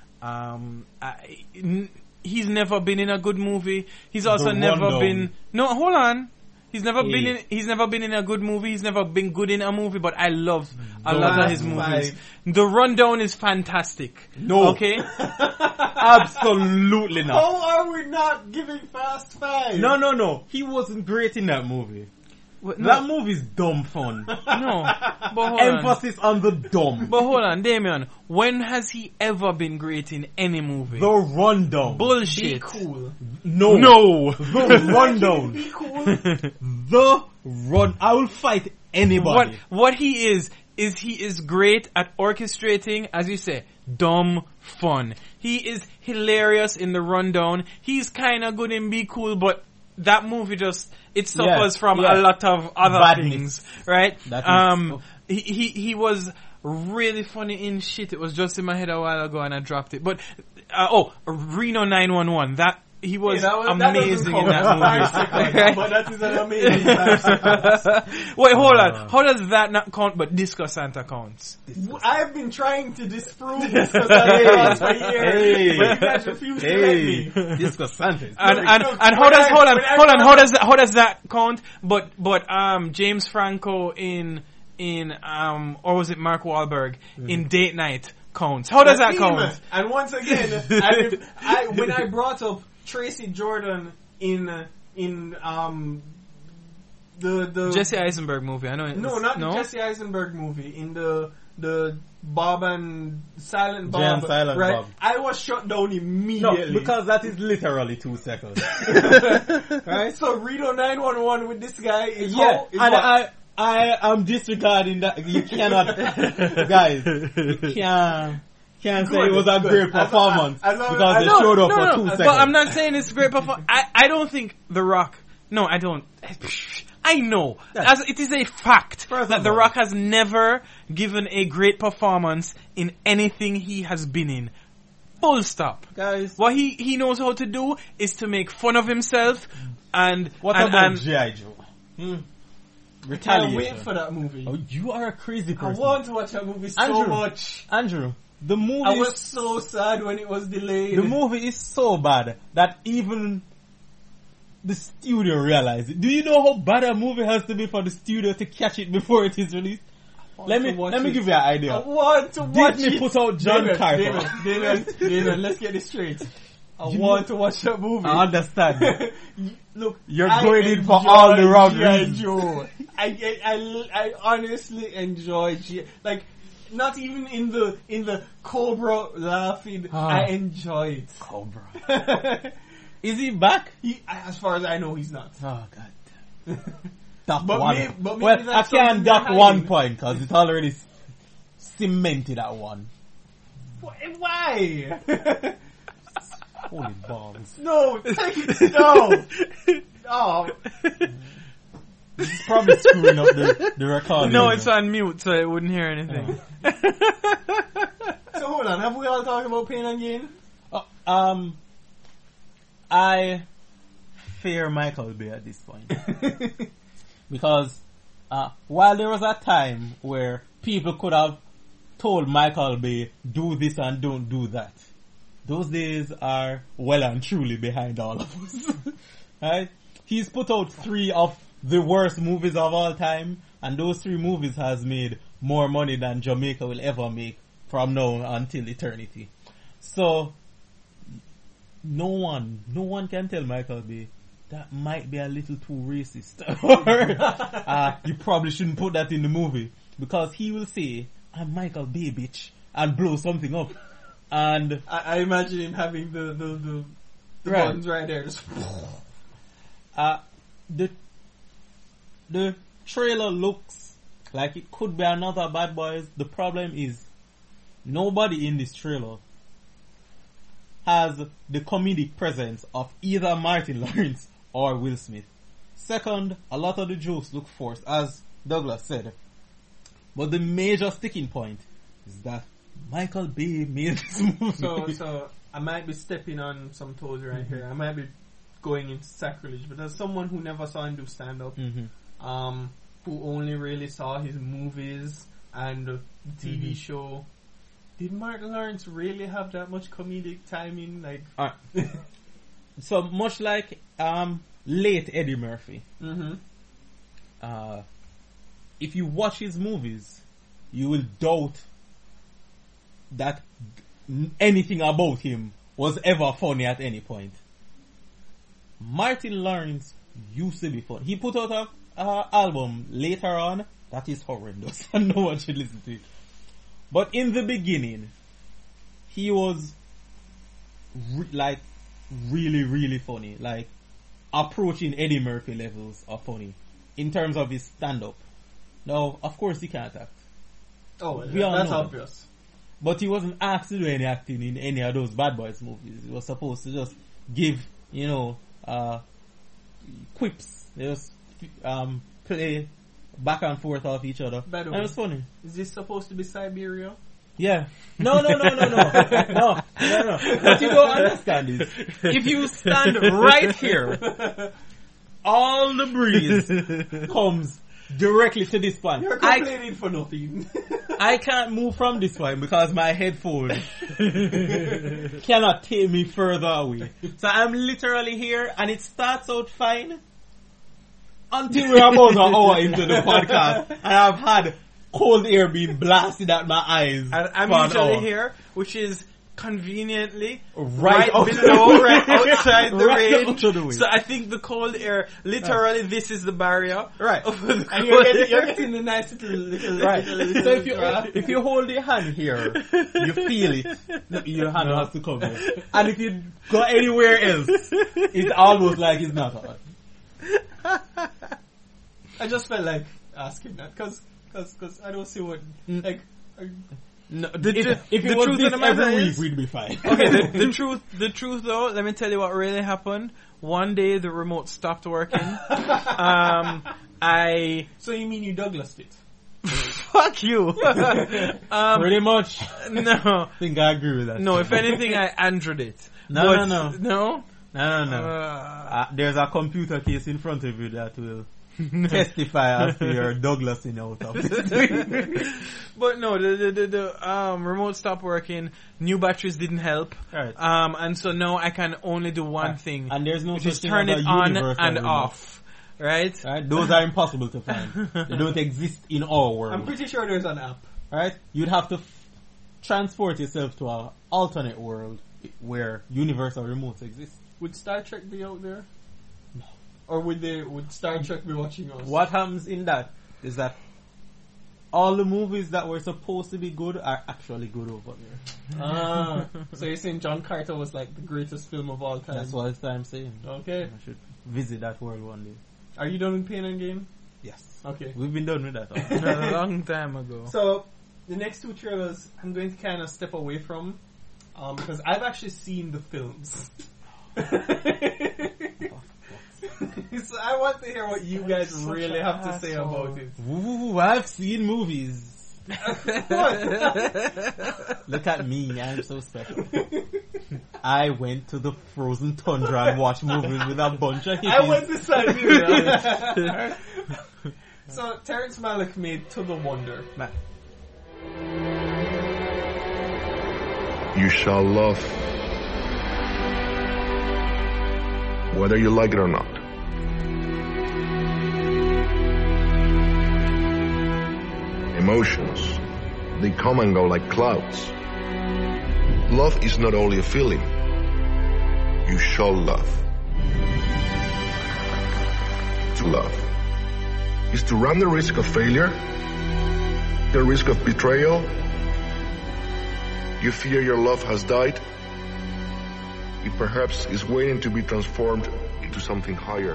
He's never been in a good movie. He's also never been. No, hold on. He's never been in a good movie. He's never been good in a movie, but I love a lot of his movies. The Rundown is fantastic. No. Okay? Absolutely not. How are we not giving Fast Five? No. He wasn't great in that movie. No. That movie's dumb fun. No. But Emphasis on the dumb. But hold on, Damien. When has he ever been great in any movie? The Rundown. Bullshit. Be cool. No. The Rundown. Be cool. The Run. I will fight anybody. What he is he is great at orchestrating, as you say, dumb fun. He is hilarious in The Rundown. He's kind of good in Be Cool, but that movie it suffers from a lot of other things, right? He was really funny in shit. It was just in my head a while ago and I dropped it. But Reno 911. He was amazing in that movie. But that is an amazing 5 seconds. Wait, hold on. How does that not count but Disco Santa counts? I've been trying to disprove Disco Santa for years, but you guys refuse to let me. Disco Santa. And how does that count? But James Franco in or was it Mark Wahlberg in Date Night counts? How does that count? And once again, when I brought up Tracy Jordan in the Jesse Eisenberg movie, I know. The Jesse Eisenberg movie, in the Bob and Silent Bob, right? Bob. I was shut down immediately. No, because that is literally 2 seconds. Right? So Reno 911 with this guy is I am disregarding that. You cannot, guys. You can't say it was a great performance because they showed up for 2 seconds. But I'm not saying it's a great performance. I don't think The Rock. No, I don't. I know. As it is a fact that The Rock has never given a great performance in anything he has been in. Full stop. Guys. What he knows how to do is to make fun of himself and what about G.I. Joe? Retaliation. I can't wait for that movie. Oh, you are a crazy person. I want to watch that movie so much. Andrew, the movie... I was so sad when it was delayed. The movie is so bad that even the studio realized it. Do you know how bad a movie has to be for the studio to catch it before it is released? Let me give you an idea. I want to watch Disney put out John Carter. David, let's get this straight. I want to watch that movie. I understand. Look, you're going in for all the wrong reasons. I honestly enjoy like not even in the Cobra laughing. I enjoy it. Cobra. Is he back? As far as I know, he's not. Oh god. Dock one. I can't dock 1 point because it's already cemented at 1. Why? Holy balls. No, no. Oh. This is probably screwing up the recording. No, it's on mute, so it wouldn't hear anything. So hold on, have we all talked about Pain and Gain? I fear Michael Bay at this point. Because while there was a time where people could have told Michael Bay, do this and don't do that, those days are well and truly behind all of us. Right? He's put out 3 of the worst movies of all time, and those 3 movies has made more money than Jamaica will ever make from now until eternity. So no one can tell Michael Bay that might be a little too racist. You probably shouldn't put that in the movie, because he will say, I'm Michael Bay, bitch, and blow something up. And I imagine him having the buttons right there. Just the trailer looks like it could be another Bad Boys. The problem is nobody in this trailer has the comedic presence of either Martin Lawrence or Will Smith. Second, a lot of the jokes look forced, as Douglas said. But the major sticking point is that Michael Bay made this movie. So I might be stepping on some toes right here. I might be going into sacrilege, but as someone who never saw him do stand-up, who only really saw his movies and the TV show. Did Martin Lawrence really have that much comedic timing? Like, so much like late Eddie Murphy. If you watch his movies, you will doubt that anything about him was ever funny at any point. Martin Lawrence used to be funny. He put out an album later on that is horrendous and no one should listen to it. But in the beginning, he was really, really funny. Like, approaching Eddie Murphy levels of funny in terms of his stand-up. Now, of course, he can't act. Oh, that's obvious. But he wasn't asked to do any acting in any of those Bad Boys movies. He was supposed to just give, quips. They just play back and forth off each other. By the way, and it was funny. Is this supposed to be Siberia? Yeah. No. No. What you don't understand is, if you stand right here, all the breeze comes directly to this point. You're complaining for nothing. I can't move from this point because my headphones cannot take me further away. So I'm literally here, and it starts out fine until we're about an hour into the podcast, and I've had cold air being blasted at my eyes. And I'm usually here, which is conveniently right below, right outside the right range. So I think the cold air, literally, this is the barrier. Right. And you're getting the nice little right. So if you hold your hand here, you feel it. No, your hand has to come here. And if you go anywhere else, it's almost like it's not on. I just felt like asking that because I don't see what like. No, if it was this every week, we'd be fine. Okay, the truth though, let me tell you what really happened. One day the remote stopped working. So you mean you Douglased it? Fuck you. Pretty much. No. I think I agree with that. No, if anything, I Android it. No. No? No. There's a computer case in front of you that will testify as to your Douglasing out of this. But no, the remote stopped working. New batteries didn't help. Right. And so now I can only do one thing. And there's no such thing turn as it a on universal and remote. off. Right? Those are impossible to find. They don't exist in our world. I'm pretty sure there's an app. Right? You'd have to transport yourself to an alternate world where universal remotes exist. Would Star Trek be out there? No. Or would Star Trek be watching us? What happens in that is that all the movies that were supposed to be good are actually good over there. So you're saying John Carter was like the greatest film of all time? That's what I'm saying. Okay. I should visit that world one day. Are you done with Pain and Gain? Yes. Okay. We've been done with that a long time ago. So the next two trailers I'm going to kind of step away from because I've actually seen the films. So I want to hear what you guys really have to say about it. Ooh, I've seen movies. Look at me, I'm so special. I went to the frozen tundra and watched movies with a bunch of hippies. I went to Siberia. So Terrence Malick made To the Wonder. You shall love, whether you like it or not. Emotions, they come and go like clouds. Love is not only a feeling. You shall love. To love is to run the risk of failure, the risk of betrayal. You fear your love has died. It perhaps is waiting to be transformed into something higher.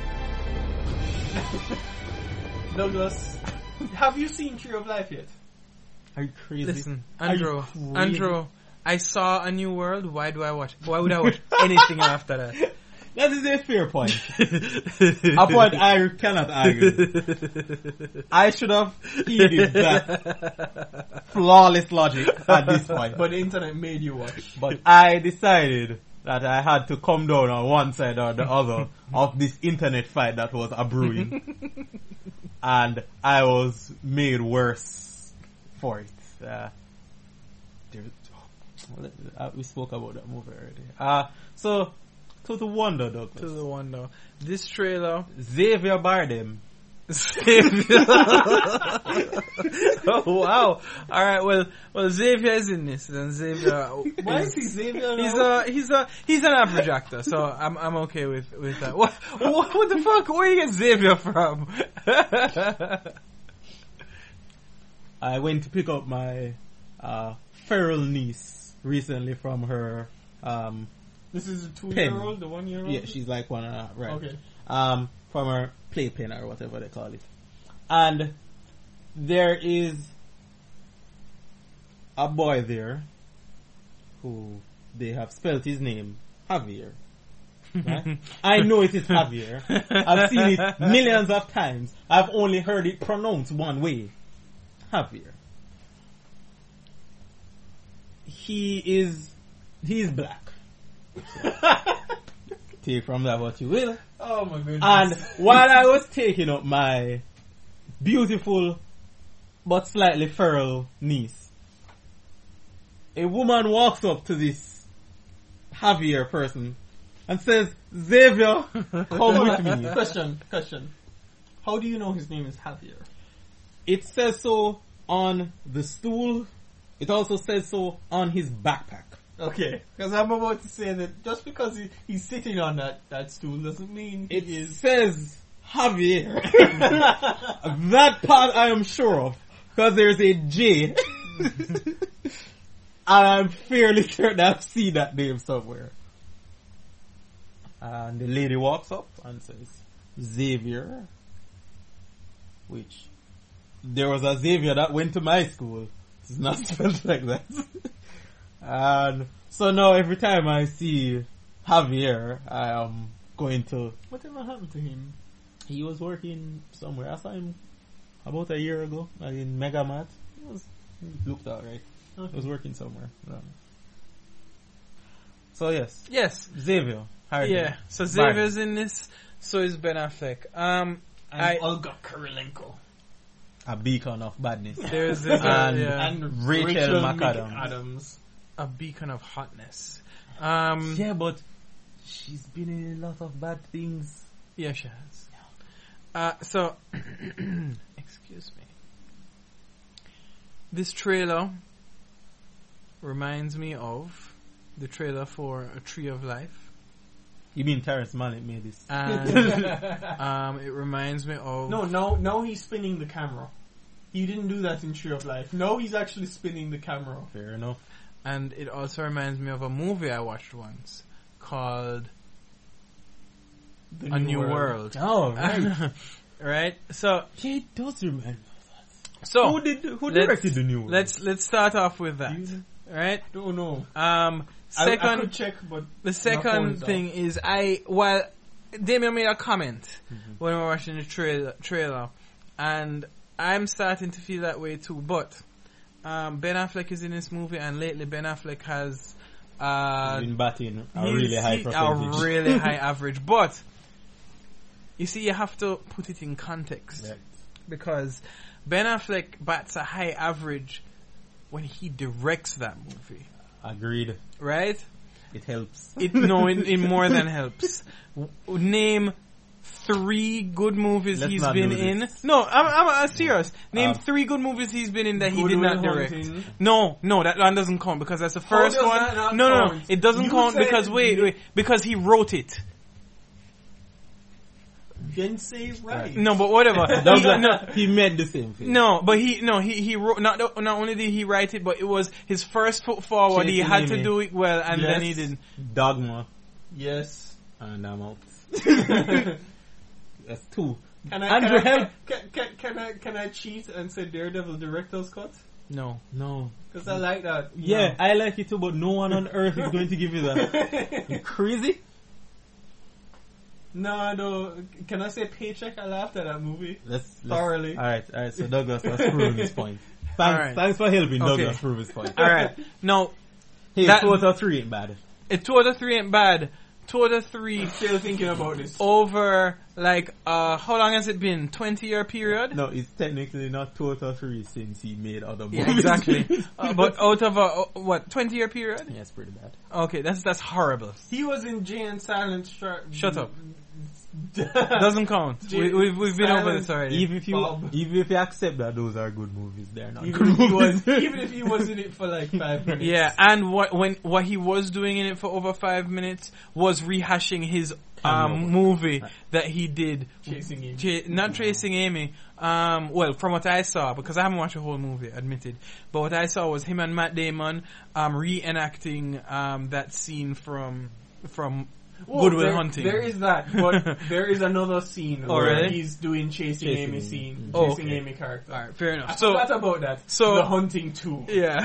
Douglas, have you seen Tree of Life yet? Are you crazy? Listen, Andrew, I saw A New World. Why would I watch anything after that? That is a fair point. A point I cannot argue. I should have heeded that flawless logic at this point. But the internet made you watch. But I decided that I had to come down on one side or the other of this internet fight that was a brewing. And I was made worse for it. We spoke about that movie already. So, to the wonder, Douglas. To the wonder. This trailer. Xavier Bardem. Xavier. Oh, wow. Alright, well, Xavier is in this. And Xavier. Why is he Xavier? He's an average actor, so I'm okay with that. What the fuck? Where you get Xavier from? I went to pick up my feral niece recently from her this is a 2-year-old, the 1-year-old? Yeah, she's like 1.5, right. Okay. From her playpen or whatever they call it. And there is a boy there who they have spelled his name Javier. Right? I know it is Javier. I've seen it millions of times. I've only heard it pronounced one way. Javier. He's black. So, take from that what you will. Oh my goodness. And while I was taking up my beautiful but slightly feral niece, a woman walks up to this Javier person and says, Xavier, come with me. Question. How do you know his name is Javier? It says so on the stool. It also says so on his backpack. Okay, because I'm about to say that just because he's sitting on that stool doesn't mean it says Javier. That part I am sure of, because there's a J. And I'm fairly certain I've seen that name somewhere. And the lady walks up and says, Xavier. Which, there was a Xavier that went to my school. It's not spelled like that. And so now every time I see Javier, I am going to... Whatever happened to him? He was working somewhere. I saw him about a year ago in Megamart. He looked alright. Okay. He was working somewhere. So yes, Xavier. Yeah, so Xavier's in this. So is Ben Affleck. And Olga Kurylenko. A beacon of badness. There's and Rachel McAdams. A beacon of hotness. Yeah, but she's been in a lot of bad things. Yeah, she has. So, excuse me. This trailer reminds me of the trailer for A Tree of Life. You mean Terrence Malick made this? And it reminds me of... No, he's spinning the camera. He didn't do that in Tree of Life. No, he's actually spinning the camera. Fair enough. And it also reminds me of a movie I watched once called A New World. Oh, right. Right? So... Yeah, it does remind me of that. So... Who directed The New World? Let's start off with that. Right? Don't know. Second, I could check, but the second thing is while Damien made a comment when we were watching the trailer, and I'm starting to feel that way too. But Ben Affleck is in this movie, and lately Ben Affleck has been batting a really high percentage, a really high average. But you see, you have to put it in context, right? Because Ben Affleck bats a high average when he directs that movie. Agreed. Right? It helps. It more than helps. Name 3 good movies he's been in. No, I'm serious. Name 3 good movies he's been in that he did not direct. No, that one doesn't count because that's the first one. No, it doesn't count because wait, because he wrote it. Didn't say right. No, but whatever. He meant the same thing. No, but he wrote. Not only did he write it, but it was his first foot forward. He had to do it well, and then he didn't. Dogma. Yes. And I'm out. That's 2. Can I cheat and say Daredevil director's cut? No. Because I like that. Yeah, I like it too, but no one on earth is going to give you that. You crazy? No. Can I say Paycheck? I laughed at that movie. Let's thoroughly. Alright. So Douglas has proven his point. Thanks for helping Douglas prove his point. Alright. No. Hey, 2 out of 3 ain't bad. 2 out of 3 ain't bad. Total 3. I'm still thinking about this. Over, like, how long has it been? 20-year period? No, it's technically not Total 3 since he made other movies. Yeah, exactly. But out of a, 20-year period? Yeah, it's pretty bad. Okay, that's horrible. He was in Jay and Silent Strike. Shut up. Doesn't count. We've been over this already. Even if you accept that those are good movies, they're not even good movies. Even if he was in it for like 5 minutes. Yeah, and what he was doing in it for over 5 minutes was rehashing his movie that he did. Chasing Amy. Not Chasing Amy. Well, from what I saw, because I haven't watched the whole movie, admitted. But what I saw was him and Matt Damon reenacting that scene from Good Will Hunting. There is that, but there is another scene where really? he's doing Chasing Amy scene. Oh, Chasing Amy character. Alright, fair enough. I forgot about that. So The Hunting 2. Yeah.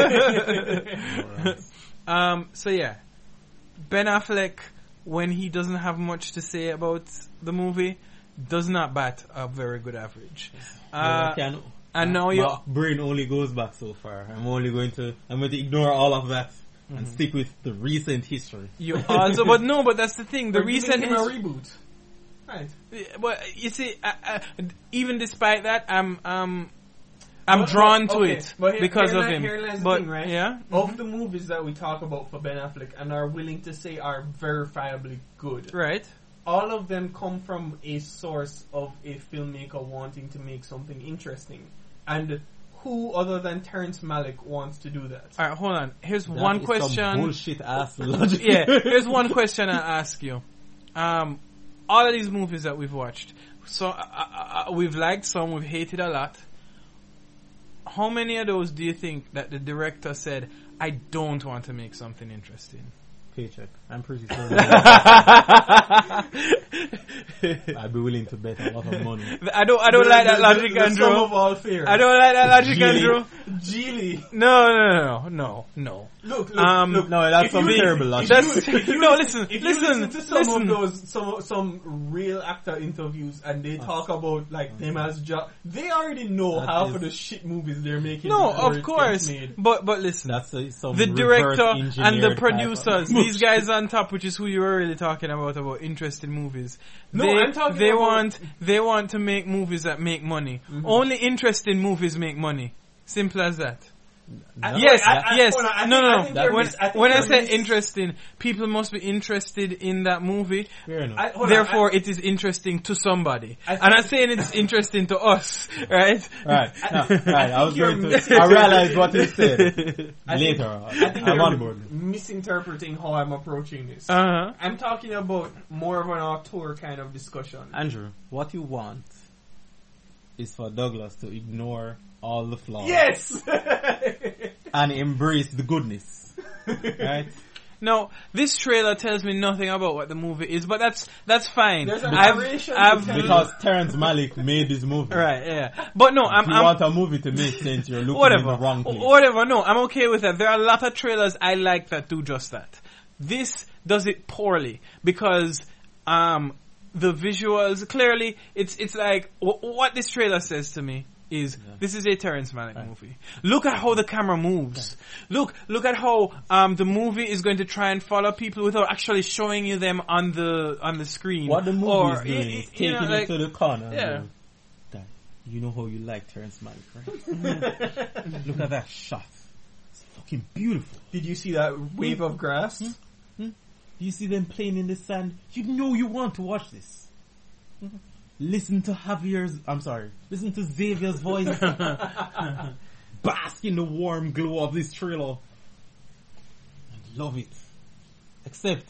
So yeah. Ben Affleck, when he doesn't have much to say about the movie, does not bat a very good average. And now your brain only goes back so far. I'm going to ignore all of that. And stick with the recent history. You also, but that's the thing. The recent a reboot, right? Well, you see, even despite that, I'm drawn to it because of him. But thing, right? Yeah, of the movies that we talk about for Ben Affleck and are willing to say are verifiably good, right? All of them come from a source of a filmmaker wanting to make something interesting, and who other than Terrence Malick wants to do that? Alright, hold on. Here's one question. Some bullshit ass logic. Yeah, here's one question I ask you. All of these movies that we've watched, so we've liked some, we've hated a lot. How many of those do you think that the director said, I don't want to make something interesting? Paycheck. I'm pretty sure. I'd be willing to bet a lot of money. I don't like that logic, Andrew. Sum of all fear. I don't like that logic, Andrew. Geely. No. Look. No, that's some terrible logic. Listen to some real actor interviews and they talk about like them as job. They already know half of the shit movies they're making. No, of course. But listen, that's the director and the producers, these guys on top, which is who you were really talking about interesting movies. No, I'm talking they want to make movies that make money. Mm-hmm. Only interesting movies make money. Simple as that. Yes. No. When I say interesting, people must be interested in that movie. Therefore, it is interesting to somebody. I'm not saying it's interesting to us, right? Right. I realized what you said later. I'm on board. Misinterpreting how I'm approaching this. I'm talking about more of an auteur kind of discussion. Andrew, what you want is for Douglas to ignore all the flaws. Yes! And embrace the goodness. Right? No, this trailer tells me nothing about what the movie is, but that's fine. There's a narration because Terrence Malick made this movie. Right, yeah. But no, if you want a movie to make sense, you're looking in the wrong place. Whatever, no, I'm okay with that. There are a lot of trailers I like that do just that. This does it poorly because the visuals, clearly, it's like, what this trailer says to me is this is a Terrence Malick movie. Look at how the camera moves. Look at how the movie is going to try and follow people without actually showing you them on the screen. What the movie is doing is taking it to the corner. Yeah. You know how you like Terrence Malick, right? Look at that shot. It's fucking beautiful. Did you see that wave of grass? Do you see them playing in the sand? You know you want to watch this. Listen to Xavier's voice. Bask in the warm glow of this trailer. I love it. Except,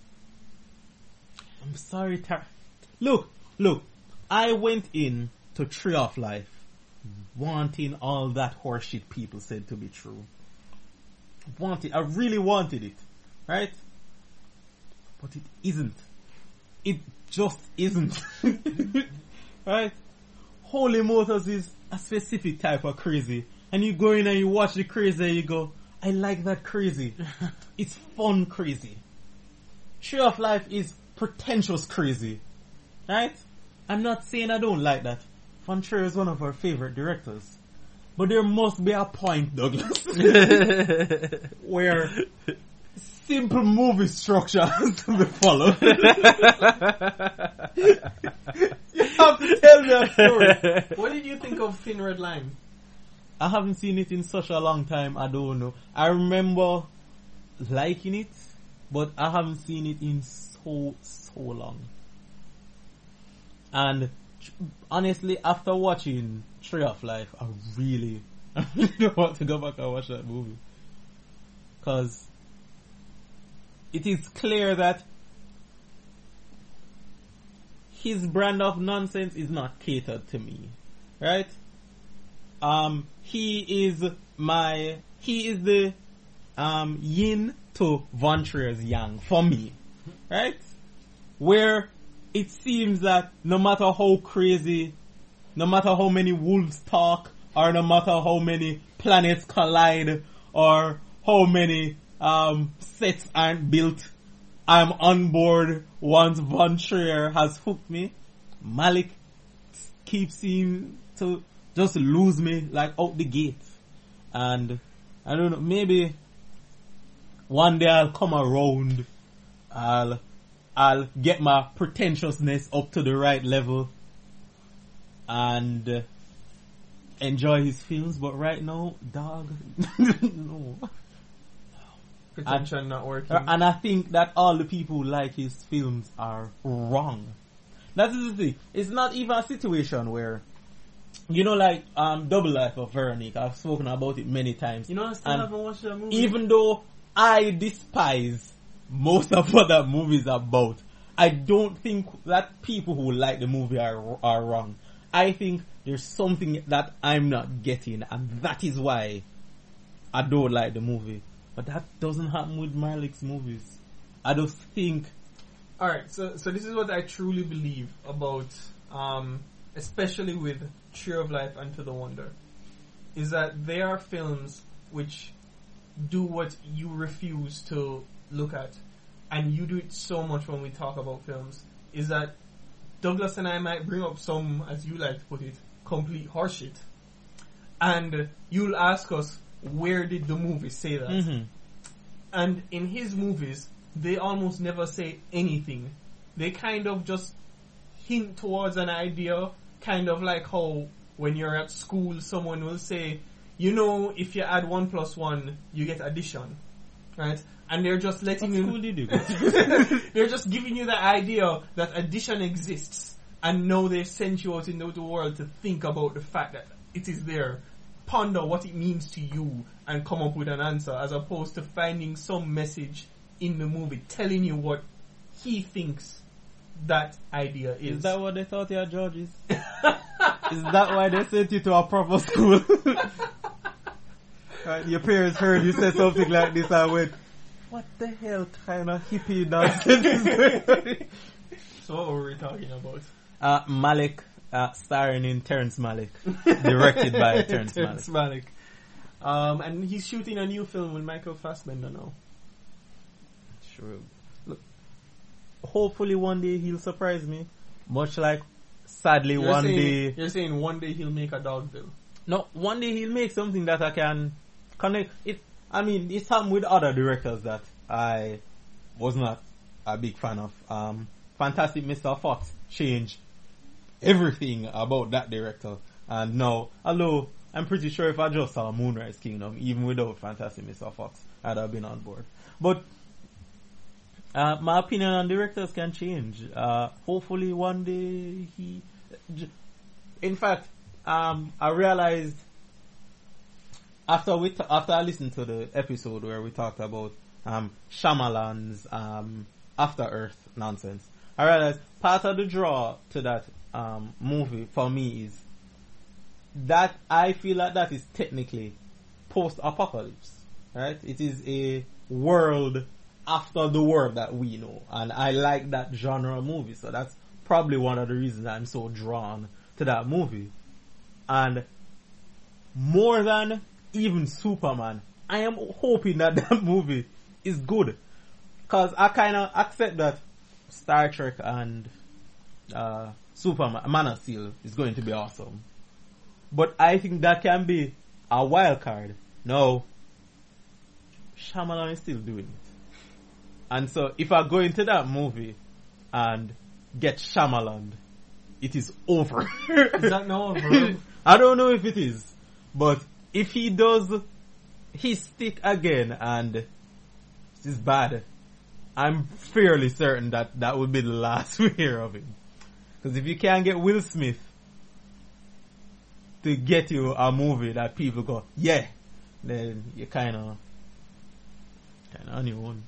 I'm sorry, Look, I went in to Tree of Life wanting all that horseshit people said to be true. I really wanted it. Right? But it isn't. It just isn't. Right? Holy Motors is a specific type of crazy. And you go in and you watch the crazy and you go, I like that crazy. It's fun crazy. Tree of Life is pretentious crazy. Right? I'm not saying I don't like that. Von Trier is one of our favorite directors. But there must be a point, Douglas, where simple movie structure has to be followed. You have to tell me a story. What did you think of Thin Red Line? I haven't seen it in such a long time, I don't know. I remember liking it, but I haven't seen it in so long. And honestly, after watching Tree of Life, I really want to go back and watch that movie. Because it is clear that his brand of nonsense is not catered to me. Right? He is the yin to Von Trier's yang for me. Right? Where it seems that no matter how crazy, no matter how many wolves talk, or no matter how many planets collide, or how many sets aren't built, I'm on board once Von Trier has hooked me. Malick keeps seeming to just lose me like out the gate. And I don't know, maybe one day I'll come around, I'll get my pretentiousness up to the right level and enjoy his films, but right now, dog, no. Pretension not working. And I think that all the people who like his films are wrong. That is the thing. It's not even a situation where, you know, like Double Life of Veronique. I've spoken about it many times. You know, I still haven't watched that movie. Even though I despise most of what that movie is about, I don't think that people who like the movie are wrong. I think there's something that I'm not getting, and that is why I don't like the movie. But that doesn't happen with Malick's movies. I just think... Alright, so this is what I truly believe about, especially with Tree of Life and To the Wonder, is that they are films which do what you refuse to look at, and you do it so much when we talk about films, is that Douglas and I might bring up some, as you like to put it, complete horseshit, and you'll ask us, where did the movie say that? Mm-hmm. And in his movies, they almost never say anything. They kind of just hint towards an idea, kind of like how when you're at school someone will say, you know, if you add 1 + 1, you get addition. Right? And they're just letting you... They're just giving you the idea that addition exists, and now they've sent you out into the world to think about the fact that it is there. Ponder what it means to you and come up with an answer, as opposed to finding some message in the movie telling you what he thinks that idea is. Is that what they thought your judges? Is that why they sent you to a proper school? Right, your parents heard you say something like this and went, what the hell kind of hippie nonsense is going on? So what were we talking about? Malick, starring in Terrence Malick, directed by Terrence Malick. And he's shooting a new film with Michael Fassbender now. Sure. Look, hopefully one day he'll surprise me. Much like, sadly, You're saying one day he'll make a Dogville? No, one day he'll make something that I can connect. It's happened with other directors that I was not a big fan of. Fantastic Mr. Fox changed everything about that director. And now, although I'm pretty sure if I just saw Moonrise Kingdom, even without Fantastic Mr. Fox, I'd have been on board. But my opinion on directors can change. Hopefully one day in fact, I realized after I listened to the episode where we talked about Shyamalan's After Earth nonsense, I realized part of the draw to that movie for me is that I feel like that is technically post-apocalypse, right? It is a world after the world that we know, and I like that genre of movie, so that's probably one of the reasons I'm so drawn to that movie. And more than even Superman, I am hoping that movie is good, because I kind of accept that Star Trek and Superman, Man of Steel is going to be awesome, but I think that can be a wild card. No, Shyamalan is still doing it. And so, if I go into that movie and get Shyamalan, it is over. Is that no over? I don't know if it is. But if he does his stick again and it is bad, I'm fairly certain that that would be the last we hear of him. Because if you can't get Will Smith to get you a movie that people go, yeah, then you're kind of on your own.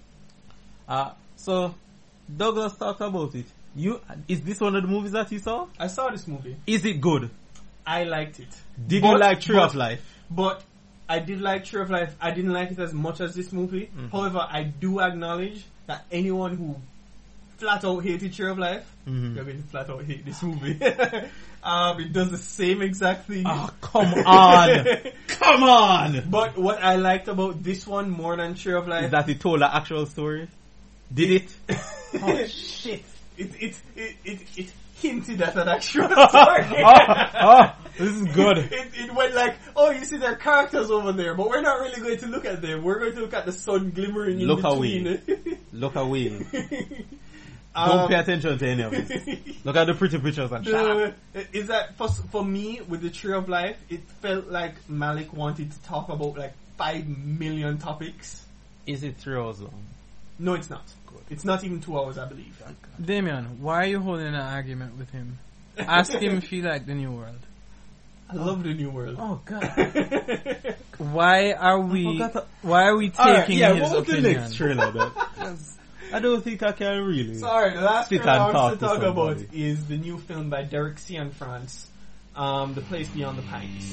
So Douglas talked about it. Is this one of the movies that you saw? I saw this movie. Is it good? I liked it. Did you like Tree of Life? But I did like Tree of Life. I didn't like it as much as this movie. Mm-hmm. However, I do acknowledge that anyone who flat out hated Tree of Life, you're going to flat out hate this movie. It does the same exact thing. Oh, come on! Come on! But what I liked about this one more than Tree of Life is that it told the actual story. Did it? Oh shit! It hinted at an actual story. This is good. It went like, oh, you see there are characters over there, but we're not really going to look at them. We're going to look at the sun glimmering in between. Look away. Don't pay attention to any of this. Look at the pretty pictures and shut up. Is that for me with the Tree of Life? It felt like Malik wanted to talk about like 5 million topics. Is it 3 hours long? No, it's not. Good. It's not even 2 hours, I believe. Damien, why are you holding an argument with him? Ask him if he liked the New World. I love the New World. Oh God! Why are we taking his what was opinion? The next trailer, then? I don't think I can really. Sorry, the last trailer I want to talk about is the new film by Derek Cianfrance, The Place Beyond the Pines.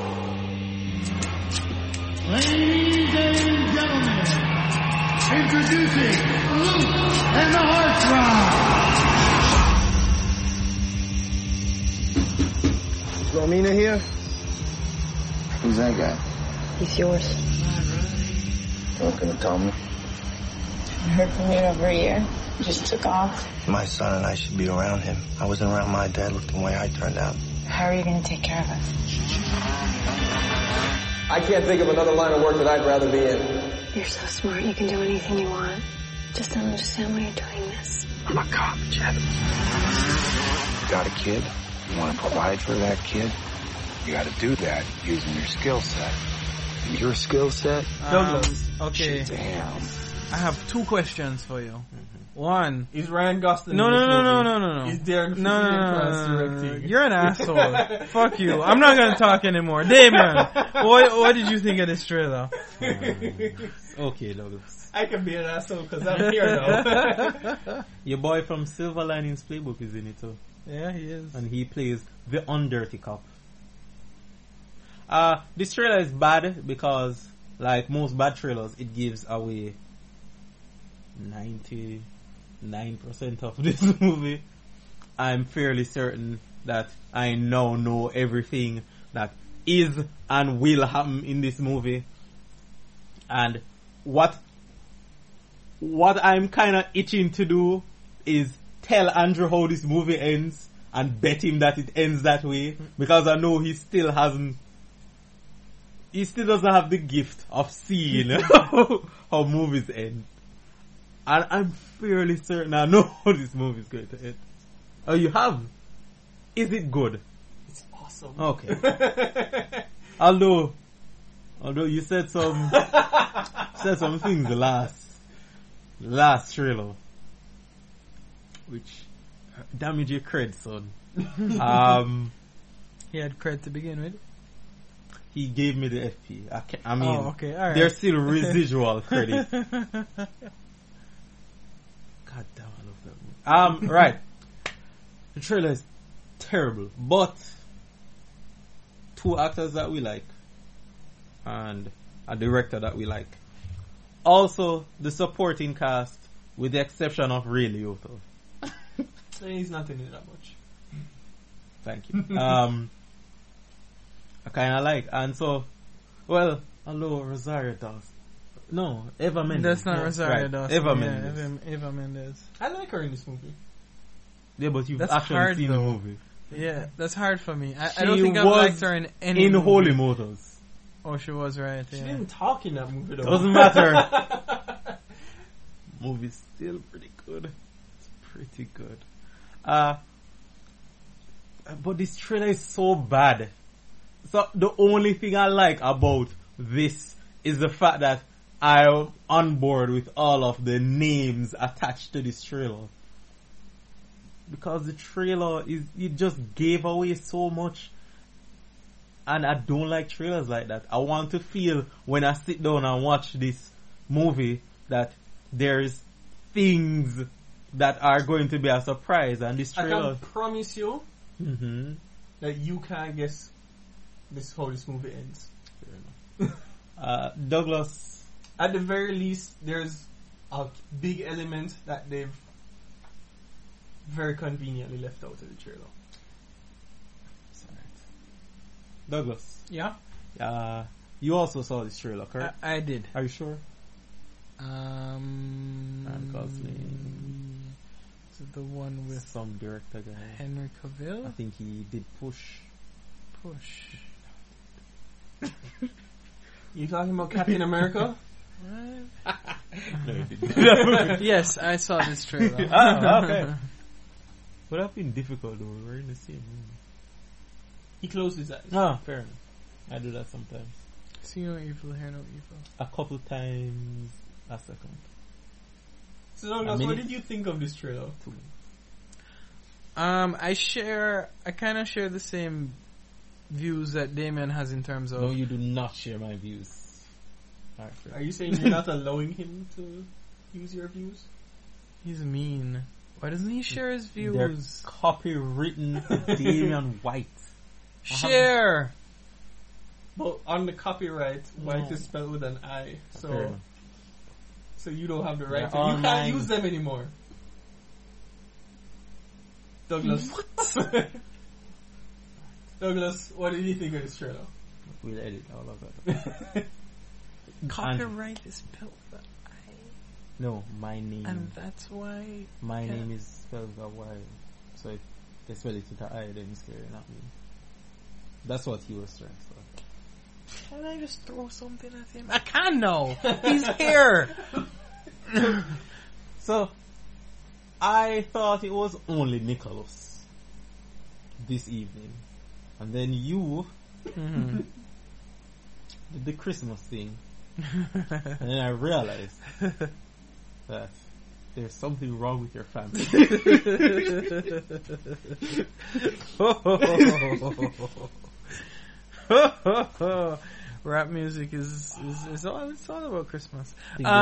Ladies and gentlemen, introducing Luke and the Heartthrob. Romina here? Who's that guy? He's yours. You're not gonna tell me? I heard from you in over a year. You just took off. My son and I should be around him. I wasn't around my dad. Look the way I turned out. How are you going to take care of us? I can't think of another line of work that I'd rather be in. You're so smart. You can do anything you want. Just don't understand why you're doing this. I'm a cop, Jed. You got a kid? You want to provide for that kid? You got to do that using your skill set. And your skill set? Okay. Damn. I have 2 questions for you. Mm-hmm. One. Is Ryan Gosling No. Is Darren directing? You're an asshole. Fuck you. I'm not going to talk anymore. Damien, what did you think of this trailer? Okay, Douglas. I can be an asshole because I'm here now. Your boy from Silver Linings Playbook is in it too. Yeah, he is. And he plays the undirty cop. This trailer is bad because, like most bad trailers, it gives away 99% of this movie. I'm fairly certain that I now know everything that is and will happen in this movie. And what I'm kind of itching to do is tell Andrew how this movie ends and bet him that it ends that way, because I know he still doesn't have the gift of seeing how movies end. And I'm fairly certain I know how this movie is going to end. Oh, you have? Is it good? It's awesome. Okay. Although you said some things the last trailer, which damage your cred, son. He had cred to begin with. He gave me the FP. I mean, okay. All right. There's still residual credit. God damn, I love that movie. Right. The trailer is terrible, but 2 actors that we like and a director that we like. Also, the supporting cast, with the exception of Ray Liotta. He's not in it that much. Thank you. I kind of like, and so, well, although Rosario Dawson. No, Eva Mendes. That's not Rosario Dawson. Eva Mendes. Eva Mendes. I like her in this movie. Yeah, but you've actually seen the movie. Yeah, that's hard for me. I don't think I've liked her in any movie. Holy Motors. Oh, she was right. She didn't talk in that movie though. Doesn't matter. movie's still pretty good. It's pretty good. But this trailer is so bad. So the only thing I like about this is the fact that I'm on board with all of the names attached to this trailer. Because the trailer it just gave away so much. And I don't like trailers like that. I want to feel when I sit down and watch this movie that there's things that are going to be a surprise. And this trailer, I can promise you that you can't guess how this movie ends. Fair enough. Douglas, at the very least, there's a big element that they've very conveniently left out of the trailer. Douglas. Yeah? You also saw this trailer, correct? I did. Are you sure? And Gosling. Is it the one with some director guy? Henry Cavill? I think he did Push. You talking about Captain America? What? No, he didn't. Yes, I saw this trailer. Okay. Would have been difficult though. We were in the same room. He closed his eyes. Ah, fair enough. I do that sometimes. See no evil, hear no evil. A couple times a second. So Douglas, what did you think of this trailer? I kind of share the same views that Damien has in terms of... No, you do not share my views. Right, are you saying you're not allowing him to use your views? He's mean. Why doesn't he share his views? They're copywritten to Damian White. Share! But on the copyright, White is spelled with an I. So you don't have the right to... You can't use them anymore. Douglas. What? Douglas, what did you think of this trailer? We'll edit all of that. Copyright is spelled with an I. No, my name. And that's why... My name is spelled with a Y. So if they spell it with an I, then it's clearly not me. That's what he was trying to say. Can I just throw something at him? I can't know. He's here. So, I thought it was only Nicholas this evening. And then you did the Christmas thing. And then I realized that there's something wrong with your family. Rap music is all, it's all about Christmas.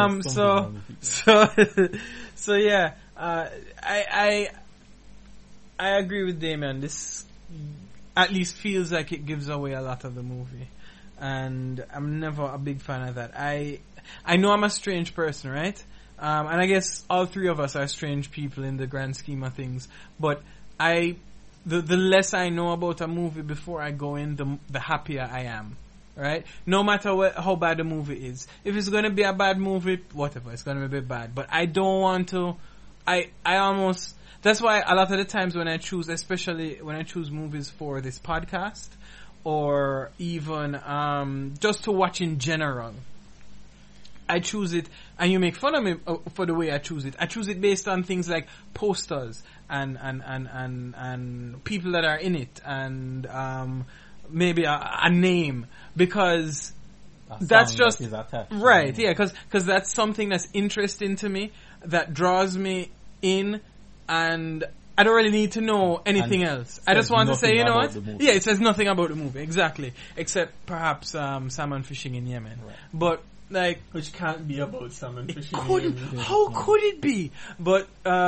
So yeah, I agree with Damien. This at least feels like it gives away a lot of the movie, and I'm never a big fan of that. I know I'm a strange person, right? And I guess all three of us are strange people in the grand scheme of things, but the less I know about a movie before I go in, the happier I am. Right? No matter how bad the movie is. If it's going to be a bad movie, whatever, it's going to be a bit bad. But I don't want to... I almost... That's why a lot of the times when I choose, especially when I choose movies for this podcast, or even just to watch in general, I choose it, and you make fun of me for the way I choose it. I choose it based on things like posters and people that are in it, and maybe a name, because that's just right. Yeah, because that's something that's interesting to me, that draws me in, and I don't really need to know anything else. I just want to say, you know what? Yeah, it says nothing about the movie, exactly, except perhaps salmon fishing in Yemen. Right. But like, which can't be about salmon fishing. How could it be? But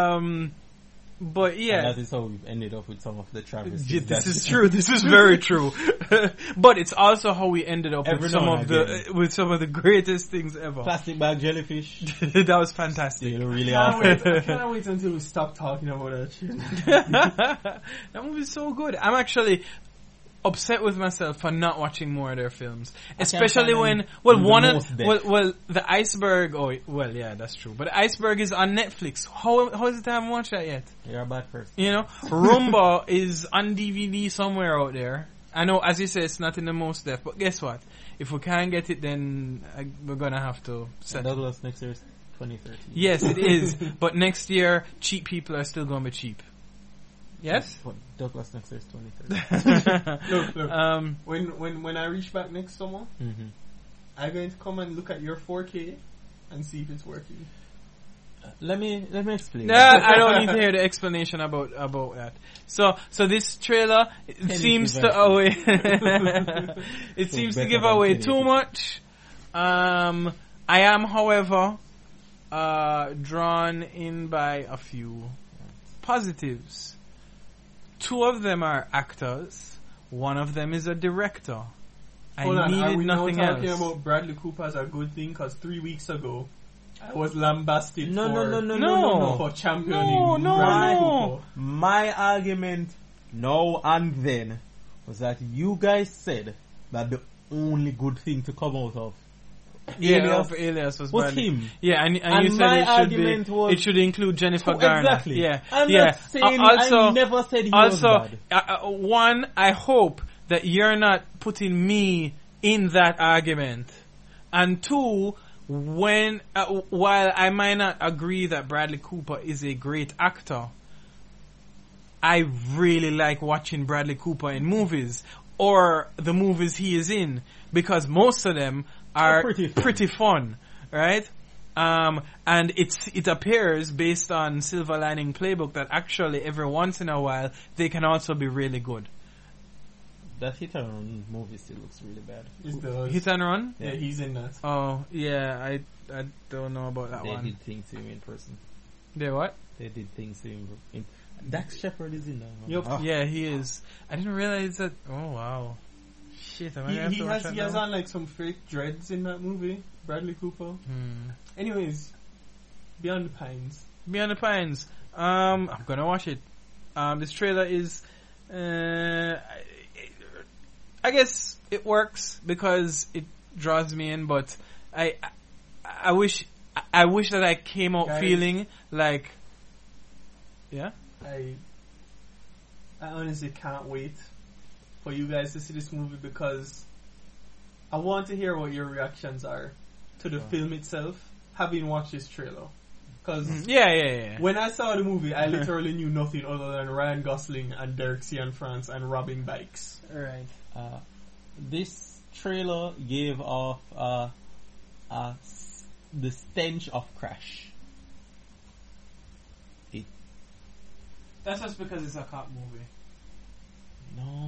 yeah, and that is how we've ended up with some of the travesties. Yeah, this is true. This is very true. But it's also how we ended up with some of the greatest things ever. Plastic bag jellyfish. That was fantastic. Really awesome. I can't wait until we stop talking about that shit. That movie's so good. I'm actually upset with myself for not watching more of their films, especially when the Iceberg. Oh, well, yeah, that's true. But Iceberg is on Netflix. How is it I haven't watched that yet? You're a bad person. You know, Rumba is on DVD somewhere out there. I know, as you say, it's not in the most depth, but guess what? If we can't get it, then we're gonna have to settle. Douglas, next year is 2013. Yes, it is. But next year, cheap people are still going to be cheap. Yes? But Douglas next year is 2013. Look. When I reach back next summer, I'm going to come and look at your 4K and see if it's working. Let me explain. I don't need to hear the explanation about that. So this trailer seems to give away too much. I am, however, drawn in by a few positives. 2 of them are actors. 1 of them is a director. Hold on, needed are we nothing now talking else. about Bradley Cooper as a good thing? Because 3 weeks ago, I was lambasted No. for championing Bradley Cooper. My argument now and then was that you guys said that the only good thing to come out of Alias was him. Yeah, and you said it should include Jennifer Garner. Exactly. Yeah. I'm not saying I never said he was bad. One, I hope that you're not putting me in that argument. And 2, while I might not agree that Bradley Cooper is a great actor, I really like watching Bradley Cooper in movies or the movies he is in, because most of them are pretty fun, right? And it appears based on Silver Lining Playbook that actually every once in a while they can also be really good. That Hit and Run movie still looks really bad. Hit and Run? Yeah, he's in that. Oh, yeah, I don't know about that one. They did things to him in person. They what? They did things to him in... Dax Shepard is in that one. Yep. Oh. Yeah, he is. I didn't realize that... Oh, wow. Shit, he has on like some fake dreads in that movie, Bradley Cooper. Anyways, Beyond the Pines. Beyond the Pines. I'm gonna watch it. This trailer is... I guess it works because it draws me in, but I wish that I came out feeling like... Yeah? I honestly can't wait for you guys to see this movie because I want to hear what your reactions are to the film itself, having watched this trailer. Because when I saw the movie, I literally knew nothing other than Ryan Gosling and Derek Cianfrance and robbing bikes. Right. This trailer gave off the stench of Crash. That's just because it's a cop movie. No.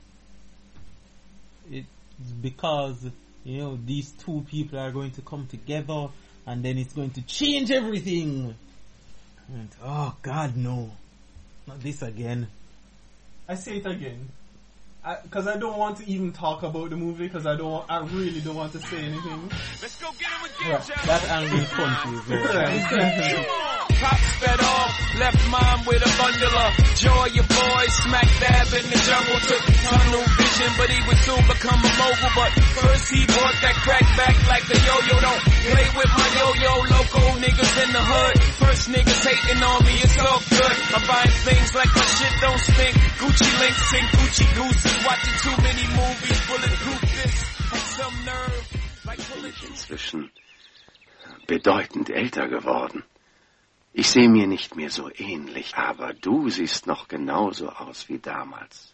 It's because, these 2 people are going to come together and then it's going to change everything. And, oh God, no. Not this again. I say it again. Because I don't want to even talk about the movie because I really don't want to say anything. Let's go get him again, that angry punch is very Pops fed off, left mom with a bundle of joy. Your boy smack dab in the jungle, took tunnel vision, but he would soon become a mogul. But first he bought that crack back like a yo-yo. Don't play with my yo-yo, loco niggas in the hood. First niggas hating on me, it's all good. I'm buying things like my shit don't stink. Gucci links and Gucci gooses, watching too many movies, bulletproof this, have some nerve. Like inzwischen bedeutend älter geworden. Ich sehe mir nicht mehr so ähnlich, aber du siehst noch genauso aus wie damals.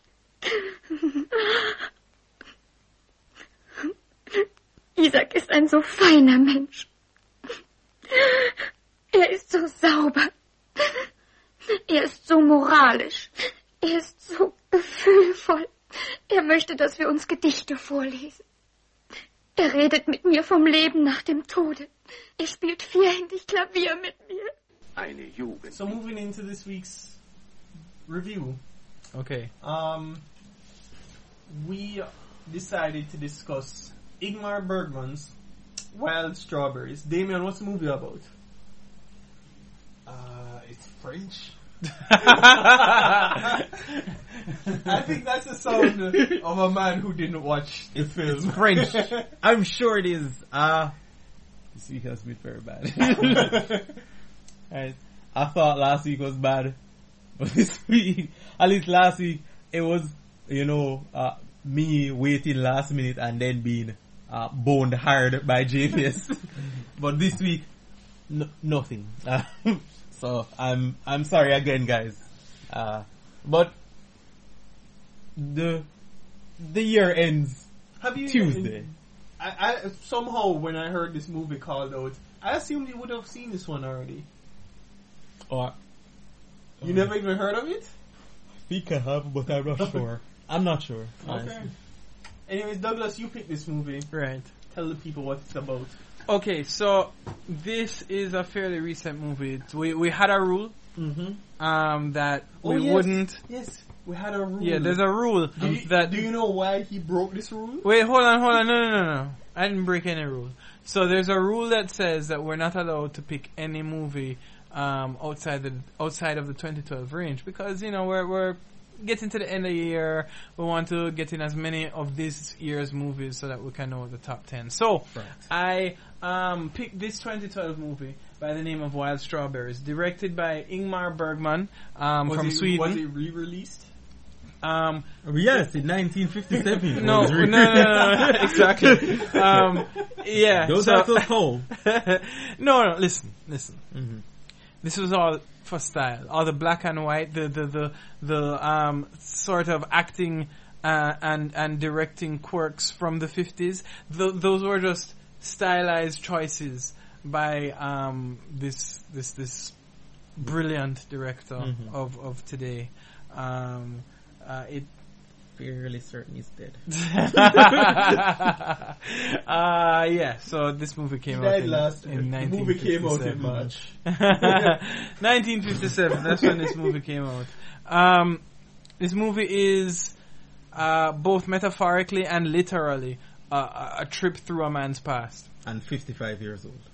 Isaac ist ein so feiner Mensch. Er ist so sauber. Er ist so moralisch. Er ist so gefühlvoll. Er möchte, dass wir uns Gedichte vorlesen. Er redet mit mir vom Leben nach dem Tode. Er spielt vierhändig Klavier mit mir. Eine Jugend. So moving into this week's review. Okay. We decided to discuss Ingmar Bergman's Wild Strawberries. Damien, what's the movie about? It's French. I think that's the sound of a man who didn't watch the film. It's French. I'm sure it is. This week has been very bad. Right. I thought last week was bad, but this week, at least last week, it was, me waiting last minute and then being boned hard by JPS. But this week, nothing. So I'm sorry again, guys. But the year ends Tuesday. I somehow when I heard this movie called out, I assumed you would have seen this one already. You never even heard of it? I think I have, but I'm not sure. I'm not sure. Okay. Anyways, Douglas, you picked this movie. Right. Tell the people what it's about. Okay, so this is a fairly recent movie. We had a rule that we wouldn't. Yes, we had a rule. Yeah, there's a rule Do you know why he broke this rule? Wait, hold on. No. I didn't break any rule. So there's a rule that says that we're not allowed to pick any movie outside of the 2012 range because we're getting to the end of the year. We want to get in as many of this year's movies so that we can know the top 10. So I picked this 2012 movie by the name of Wild Strawberries, directed by Ingmar Bergman from Sweden. Was it re-released? Yes, in 1957. No, exactly. Yeah. Those are so cold. No, listen. Mm-hmm. This was all for style. All the black and white, the sort of acting and directing quirks from the 50s. Those were just stylized choices by this brilliant director of today. It fairly certain he's dead. Yeah, so this movie came out in 1957. The movie came out in March. 1957, that's when this movie came out. This movie is both metaphorically and literally a trip through a man's past. And 55 years old.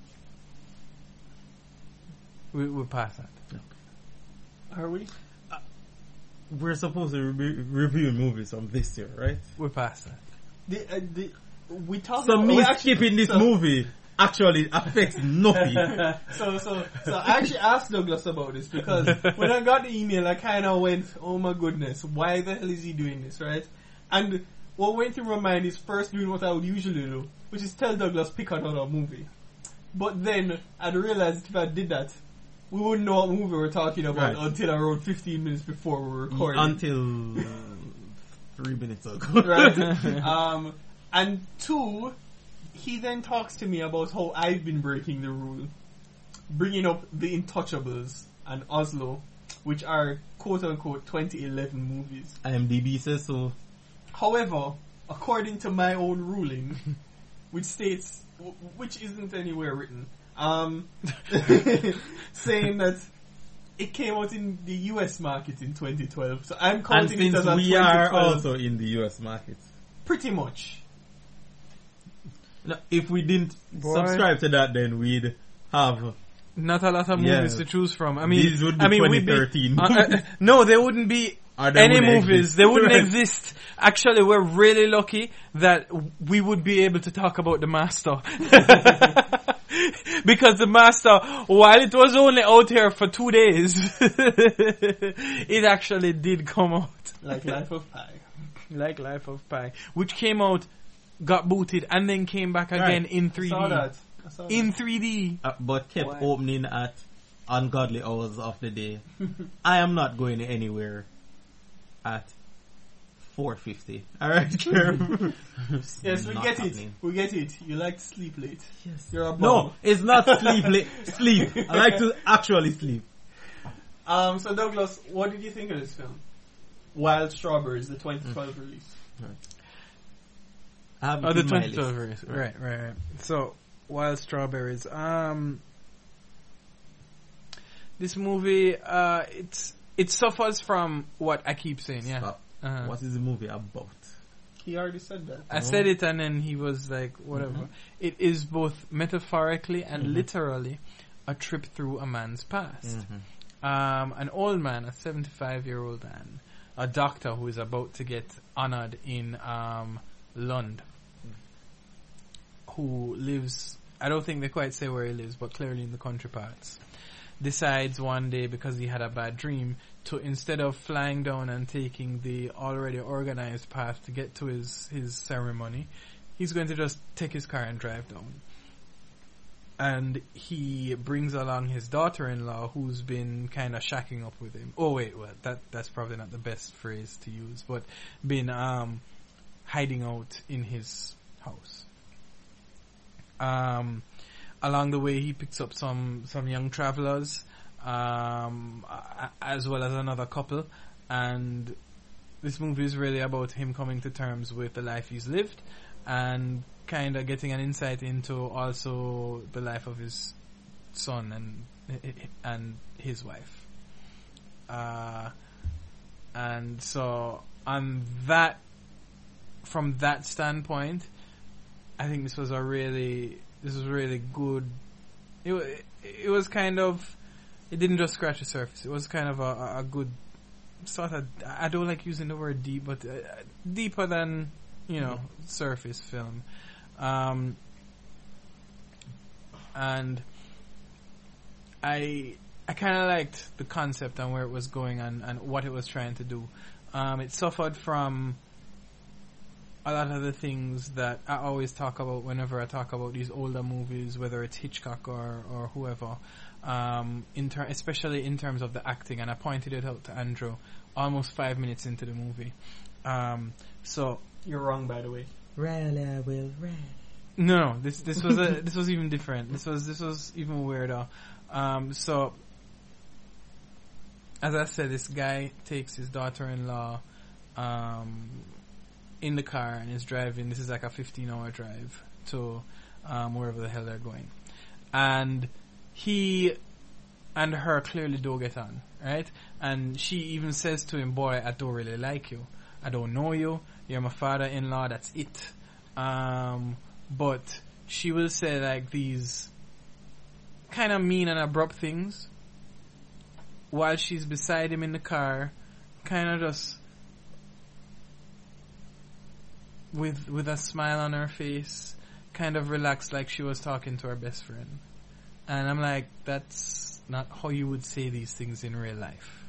We're past that. Okay. Are we? We're supposed to review movies from this year, right? We're past that. We talked. So me skipping this movie actually affects nothing. So I actually asked Douglas about this because when I got the email, I kind of went, "Oh my goodness, why the hell is he doing this?" Right? And what went through my mind is first doing what I would usually do, which is tell Douglas pick another movie. But then I realized if I did that, we wouldn't know what movie we're talking about until around 15 minutes before we were recording. Until 3 minutes ago. Right. And two, he then talks to me about how I've been breaking the rule, bringing up The Intouchables and Oslo, which are quote-unquote 2011 movies. IMDb says so. However, according to my own ruling, which states, which isn't anywhere written, saying that it came out in the US market in 2012. So I'm counting it as a 2012. We are also in the US market. Pretty much. Now, if we didn't subscribe to that, then we'd have not a lot of movies to choose from. I mean, these would be 2013. No, there wouldn't be any movies. They wouldn't exist. Actually, we're really lucky that we would be able to talk about The Master. Because The Master, while it was only out here for 2 days, it actually did come out. Like Life of Pi. Like Life of Pi. Which came out, got booted, and then came back again in 3D. I saw that. In 3D. But kept opening at ungodly hours of the day. I am not going anywhere at 4:50. Alright, yes, we get it. We get it. You like to sleep late. Yes. You're a bum. No, it's not sleep late. Sleep. I like to actually sleep. So Douglas, what did you think of this film? Wild Strawberries, the 2012 release. Right. The 2012 release. Right. So, Wild Strawberries. This movie, it suffers from what I keep saying, yeah. What is the movie about? He already said that. I said it and then he was like, whatever. It is both metaphorically and literally a trip through a man's past. An old man, a 75-year-old man, a doctor who is about to get honored in Lund, who lives, I don't think they quite say where he lives, but clearly in the country parts, decides one day, because he had a bad dream, to instead of flying down and taking the already organized path to get to his ceremony, he's going to just take his car and drive down. and he brings along his daughter-in-law, who's been kind of shacking up with him. Oh wait, well that's probably not the best phrase to use, but been hiding out in his house. Along the way, he picks up some young travelers, as well as another couple, and this movie is really about him coming to terms with the life he's lived and kind of getting an insight into also the life of his son and his wife. And so from that standpoint, I think this was really good. It was kind of, it didn't just scratch the surface. It was kind of a good sort of, I don't like using the word deep, but deeper than, surface film. And I kind of liked the concept and where it was going and what it was trying to do. It suffered from a lot of the things that I always talk about whenever I talk about these older movies, whether it's Hitchcock or whoever, especially in terms of the acting, and I pointed it out to Andrew almost 5 minutes into the movie. So you're wrong, by the way. No, this was this was even different. This was even weirder. So as I said, this guy takes his daughter-in-law in the car and is driving. This is like a 15-hour drive to wherever the hell they're going, and he and her clearly don't get on, right? And she even says to him, "Boy, I don't really like you. I don't know you. You're my father-in-law. That's it." But she will say like these kind of mean and abrupt things while she's beside him in the car, kind of just with a smile on her face, kind of relaxed, like she was talking to her best friend. And I'm like, that's not how you would say these things in real life.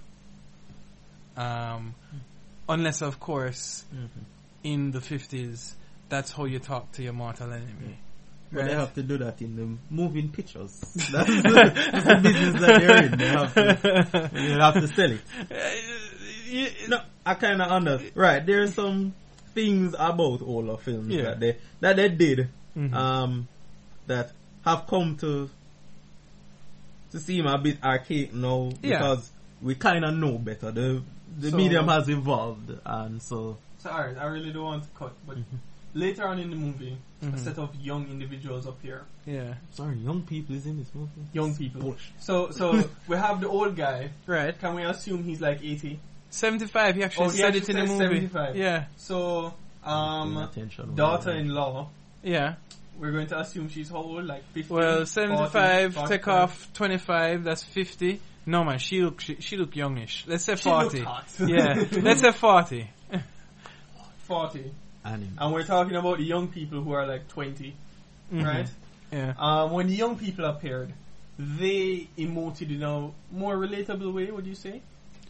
Unless, of course, in the 50s, that's how you talk to your mortal enemy. But right? They have to do that in the moving pictures. That's the business that they're in. They have to sell it. No, I kind of understand. Right, there are some things about older films that they did that have come to seem a bit archaic now because we kind of know better. The medium has evolved, and so. Sorry, I really don't want to cut, but later on in the movie, a set of young individuals appear. Yeah. Sorry, young people is in this movie. Young people. So we have the old guy. Right. Can we assume he's like 80? 75. He actually said it in the movie. 75. Yeah. So, daughter-in-law. Yeah. We're going to assume she's how old? Like 50? Well, 75, 40, take off 25, that's 50. No man, she look youngish. Let's say 40. Yeah. Let's say 40. 40. And we're talking about the young people who are like 20, right? Yeah. When the young people appeared, they emoted in a more relatable way, would you say?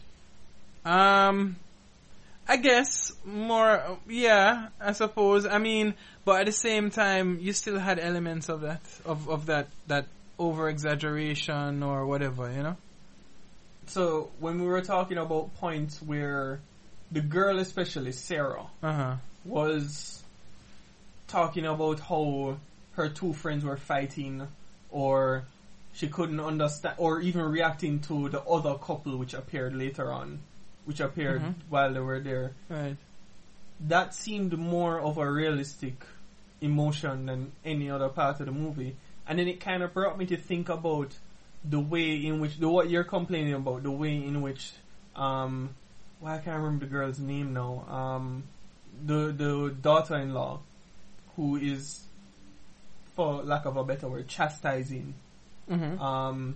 I guess more, yeah, I suppose. I mean, but at the same time, you still had elements of that, of that over-exaggeration or whatever, you know? So, when we were talking about points where the girl, especially Sarah, was talking about how her two friends were fighting, or she couldn't understand, or even reacting to the other couple which appeared later on, which appeared while they were there. Right. That seemed more of a realistic emotion than any other part of the movie. And then it kind of brought me to think about the way in which, what you're complaining about, the way in which, well, I can't remember the girl's name now, the daughter-in-law, who is, for lack of a better word, chastising, the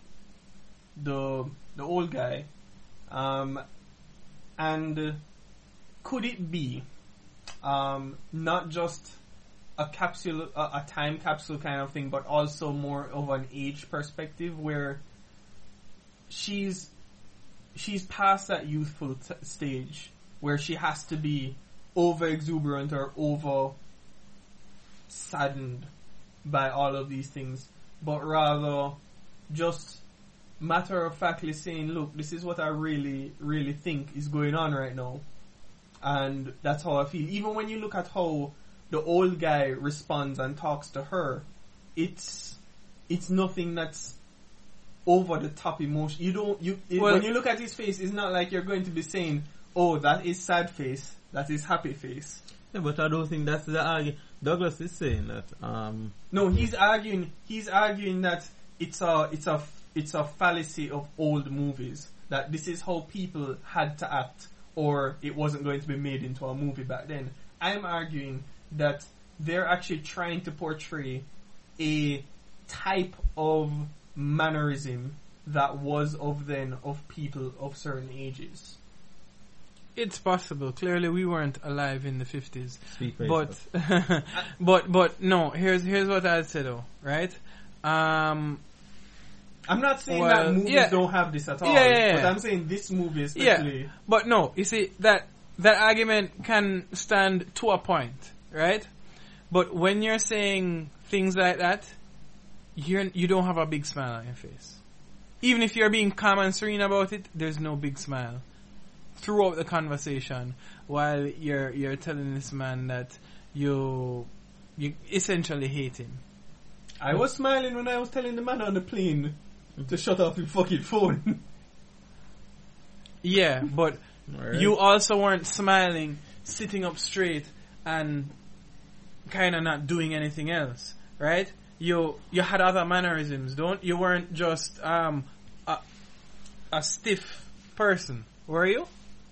old guy, and could it be, not just a capsule, a time capsule kind of thing, but also more of an age perspective where she's past that youthful stage where she has to be over exuberant or over saddened by all of these things, but rather just matter of factly saying, look, this is what I really, really think is going on right now. And that's how I feel. Even when you look at how the old guy responds and talks to her, it's nothing that's over the top emotion. When you look at his face, it's not like you're going to be saying, oh, that is sad face, that is happy face. Yeah, but I don't think that's the argument. Douglas is saying that. No, he's arguing that it's a fallacy of old movies. That this is how people had to act, or it wasn't going to be made into a movie back then. I'm arguing that they're actually trying to portray a type of mannerism that was of then of people of certain ages. It's possible. Clearly, we weren't alive in the 50s. But no. Here's what I'd say though. Right? I'm not saying that movies don't have this at all. But I'm saying this movie especially. Yeah. But no, you see that argument can stand to a point, right? But when you're saying things like that, you don't have a big smile on your face. Even if you're being calm and serene about it, there's no big smile throughout the conversation while you're telling this man that you essentially hate him. I was smiling when I was telling the man on the plane to shut off his fucking phone. Yeah, but you also weren't smiling, sitting up straight and kind of not doing anything else, right? You had other mannerisms, you weren't just a stiff person, were you?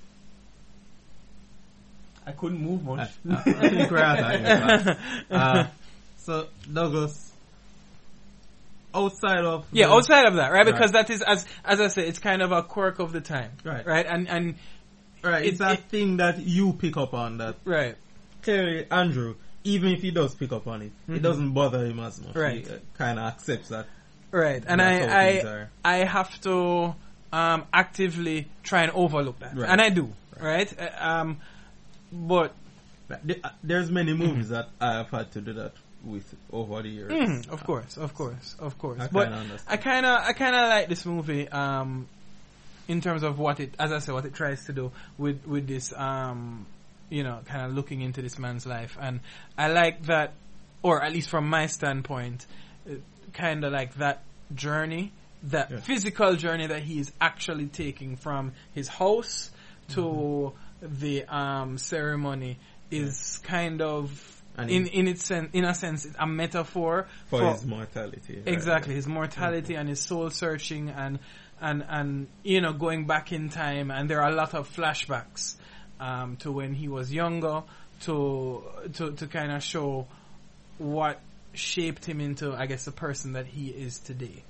I couldn't move much. I think we're out of so Douglas, outside of that, right? Because that is, as I say, it's kind of a quirk of the time, right? And it's that thing that you pick up on that, right? Clearly, Andrew, even if he does pick up on it, it doesn't bother him as much. Right. He kind of accepts that. Right. And I have to actively try and overlook that. Right. And I do. Right? But there's many movies that I have had to do that with over the years. Of course. But I kind of like this movie in terms of what it tries to do with this kind of looking into this man's life. And I like that, or at least from my standpoint, kind of like that journey, that physical journey that he is actually taking from his house to the ceremony is kind of, in a sense, a metaphor for his mortality. Exactly, his mortality and his soul searching and going back in time. And there are a lot of flashbacks to when he was younger, to kind of show what shaped him into, I guess, the person that he is today.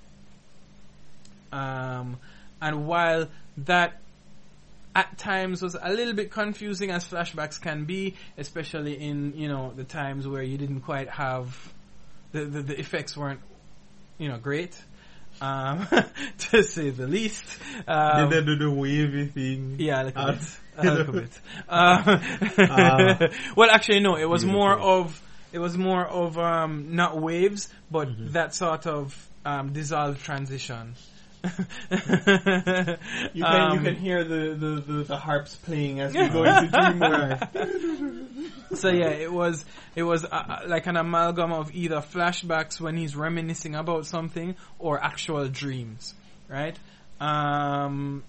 And while that at times was a little bit confusing, as flashbacks can be, especially in the times where you didn't quite have the effects weren't great. To say the least. Did they do the wavy thing? Yeah, a little bit. Well, actually, no. It was more of not waves, but that sort of dissolved transition. You can hear the harps playing as we go into Dreamworld. So yeah, it was like an amalgam of either flashbacks when he's reminiscing about something or actual dreams, right? And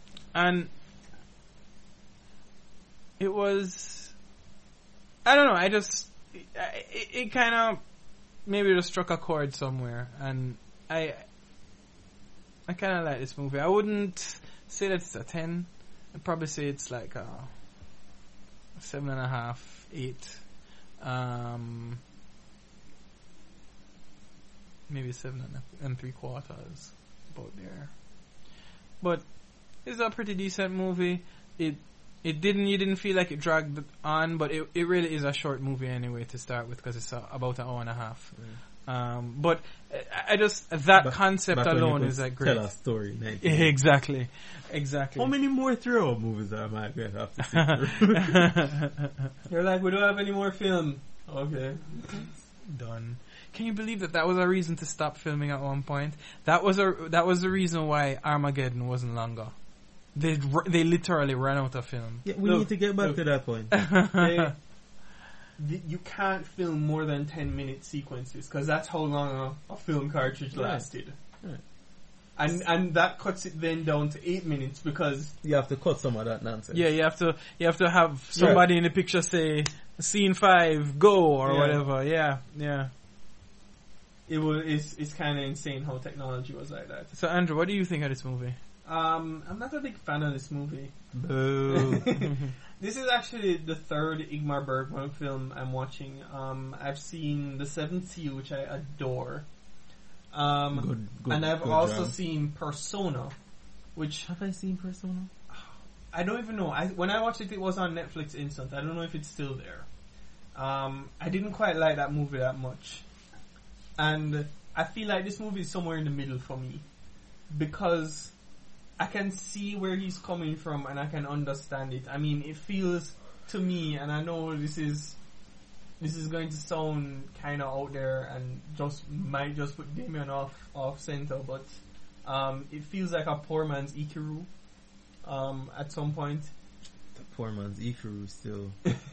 it was, I don't know, it kind of maybe just struck a chord somewhere, and I kind of like this movie. I wouldn't say that it's a 10. I'd probably say it's like a 7.5, 8. Maybe 7 3/4, about there. But it's a pretty decent movie. You didn't feel like it dragged on, but it really is a short movie anyway to start with, because it's about an hour and a half. But I just, concept alone is like great. Tell a story. Exactly. How many more throw movies am I going to have to see through? You're like, we don't have any more film. Okay. Done. Can you believe that was a reason to stop filming at one point? That was the reason why Armageddon wasn't longer. They literally ran out of film. Yeah, we need to get back to that point. You can't film more than 10-minute sequences because that's how long a film cartridge lasted. Right. And that cuts it then down to 8 minutes because you have to cut some of that nonsense. Yeah, you have to have somebody in the picture say scene 5 go or whatever. Yeah. It's kind of insane how technology was like that. So Andrew, what do you think of this movie? I'm not a big fan of this movie. Boo. This is actually the third Ingmar Bergman film I'm watching. I've seen The Seventh Seal, which I adore. And I've also seen Persona, which... Have I seen Persona? I don't even know. When I watched it was on Netflix Instant. I don't know if it's still there. I didn't quite like that movie that much. And I feel like this movie is somewhere in the middle for me. Because I can see where he's coming from and I can understand it. I mean, it feels to me, and I know this is going to sound kind of out there and might just put Damien off center, but it feels like a poor man's Ikiru at some point. The poor man's Ikiru still.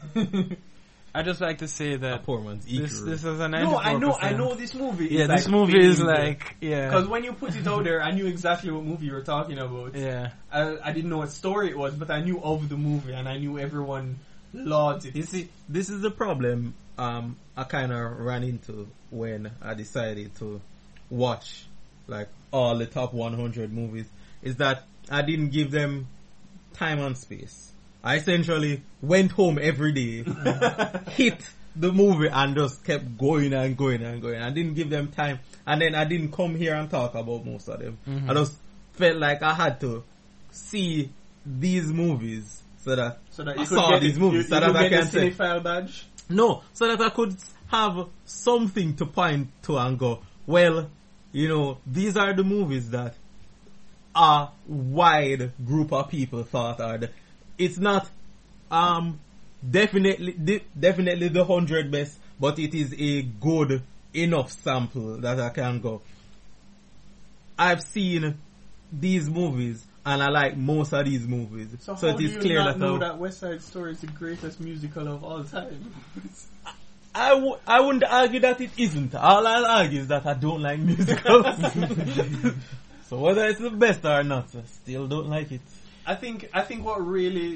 I just like to say that a poor man's Ikiru. This is a 94%. No, I know this movie. Yeah, this movie is like because when you put it out there, I knew exactly what movie you were talking about. Yeah, I didn't know what story it was, but I knew of the movie and I knew everyone lauds it. You see, this is the problem. I kind of ran into when I decided to watch like all the top 100 movies is that I didn't give them time and space. I essentially went home every day, hit the movie and just kept going and going and going. I didn't give them time, and then I didn't come here and talk about most of them. Mm-hmm. I just felt like I had to see these movies so that I saw these movies so that I can say cinephile badge. No, so that I could have something to point to and go, well, you know, these are the movies that a wide group of people thought are it's not definitely the 100 best, but it is a good enough sample that I can go, I've seen these movies and I like most of these movies. So it is clear that know that West Side Story is the greatest musical of all time? I wouldn't argue that it isn't. All I'll argue is that I don't like musicals. So whether it's the best or not, I still don't like it. I think what really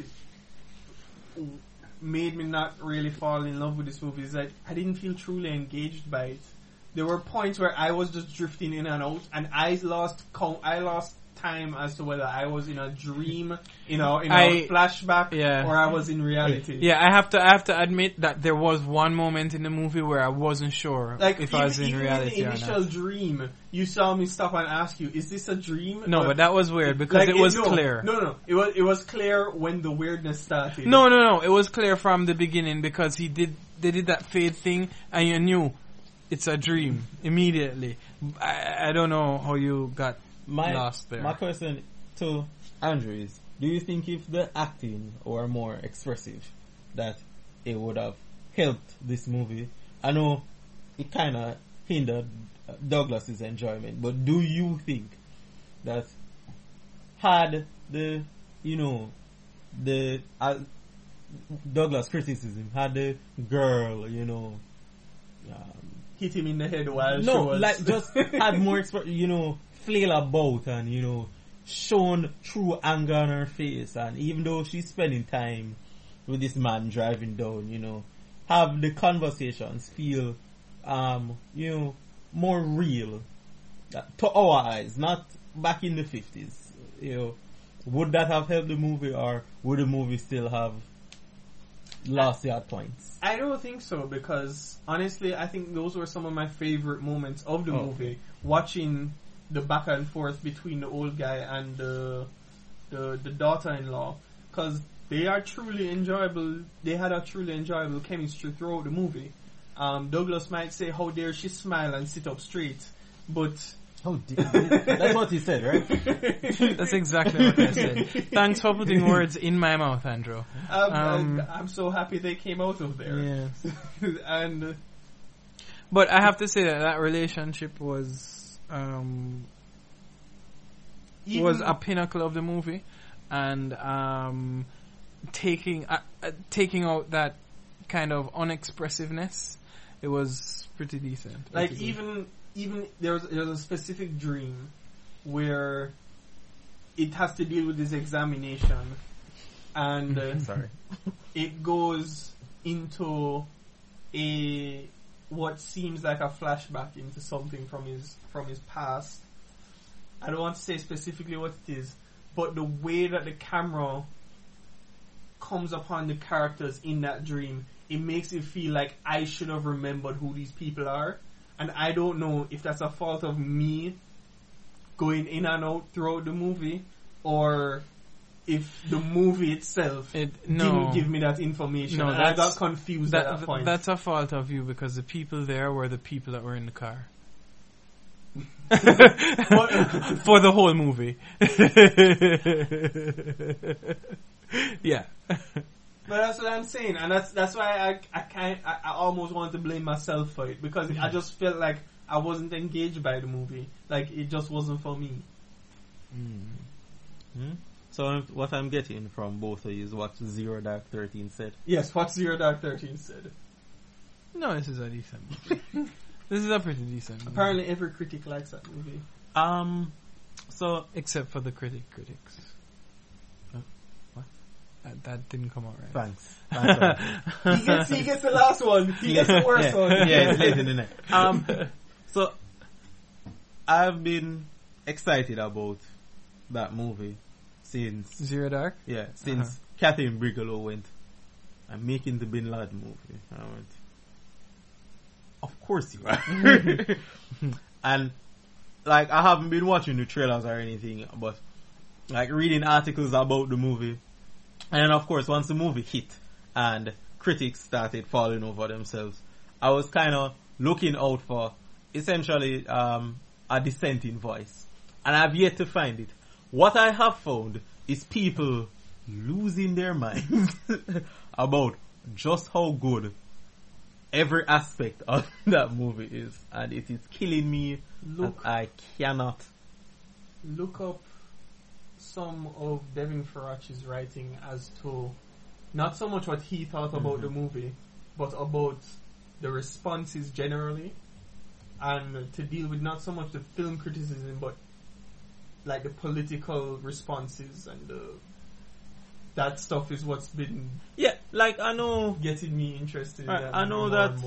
made me not really fall in love with this movie is that I didn't feel truly engaged by it. There were points where I was just drifting in and out, and I lost time as to whether I was in a dream, in a flashback, or I was in reality. Yeah, I have to admit that there was one moment in the movie where I wasn't sure if I was in reality or not. In the initial dream, you saw me stop and ask you, "Is this a dream?" No, but that was weird because it was clear. No, it was clear when the weirdness started. No, it was clear from the beginning because they did that fade thing, and you knew it's a dream immediately. I don't know how you got lost there. My question to Andrew is, do you think if the acting were more expressive that it would have helped this movie? I know it kind of hindered Douglas's enjoyment, but do you think that had the Douglas criticism, had the girl, hit him in the head while she was... like just had more flail about and shown true anger on her face, and even though she's spending time with this man driving down, have the conversations feel more real to our eyes, not back in the 50s. Would that have helped the movie, or would the movie still have lost the points? I don't think so, because honestly I think those were some of my favorite moments of the movie, watching the back and forth between the old guy and the daughter-in-law, because they are truly enjoyable. They had a truly enjoyable chemistry throughout the movie. Douglas might say, "How dare she smile and sit up straight," but that's what he said, right? That's exactly what I said. Thanks for putting words in my mouth, Andrew. I'm so happy they came out of there. Yes. But I have to say that relationship was a pinnacle of the movie, and taking out that kind of unexpressiveness, it was pretty decent. Like even there's a specific dream where it has to deal with this examination, and it goes into what seems like a flashback into something from his past. I don't want to say specifically what it is, but the way that the camera comes upon the characters in that dream, it makes it feel like I should have remembered who these people are. And I don't know if that's a fault of me going in and out throughout the movie, or if the movie itself didn't give me that information. No, and I got confused at that point. That's a fault of you, because the people there were the people that were in the car. For the whole movie. Yeah. But that's what I'm saying, and that's why I almost want to blame myself for it, because I just felt like I wasn't engaged by the movie. Like, it just wasn't for me. So what I'm getting from both of you is what Zero Dark 13 said. Yes, what Zero Dark 13 said. No, this is a decent movie. This is a pretty decent movie. Apparently every critic likes that movie. So except for the critics. What? That didn't come out right. Thanks. He gets the last one. He gets the worst one. Yeah, it's late in the night. So I've been excited about that movie since Zero Dark? Yeah, since Catherine Bigelow went, I'm making the Bin Laden movie. I went, of course you are. And like, I haven't been watching the trailers or anything, but like reading articles about the movie. And then of course, once the movie hit and critics started falling over themselves, I was kind of looking out for essentially a dissenting voice. And I've yet to find it. What I have found is people losing their minds about just how good every aspect of that movie is. And it is killing me. I cannot. Look up some of Devin Faraci's writing as to not so much what he thought about the movie, but about the responses generally, and to deal with not so much the film criticism, but like the political responses, and that stuff is what's been like I know getting me interested in that. I know that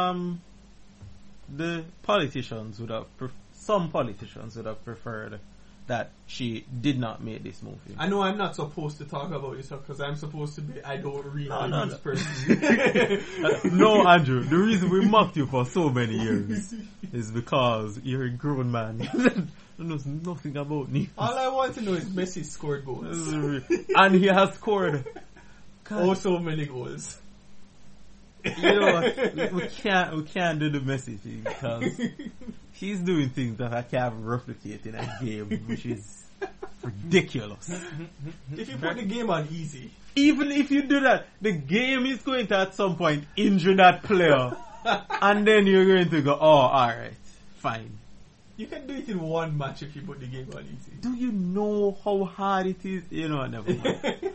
the politicians would have some politicians would have preferred that she did not make this movie. I know I'm not supposed to talk about this because I'm supposed to be I don't read this person. No, Andrew, the reason we mocked you for so many years is because you're a grown man that knows nothing about me. All I want to know is Messi scored goals. And he has scored so many goals. You know what? We can't do the Messi thing because he's doing things that I can't replicate in a game, which is ridiculous. If you put the game on easy, even if you do that, the game is going to at some point injure that player, and then you're going to go, oh, alright, fine. You can do it in one match if you put the game on easy. Do you know how hard it is? You know, never mind.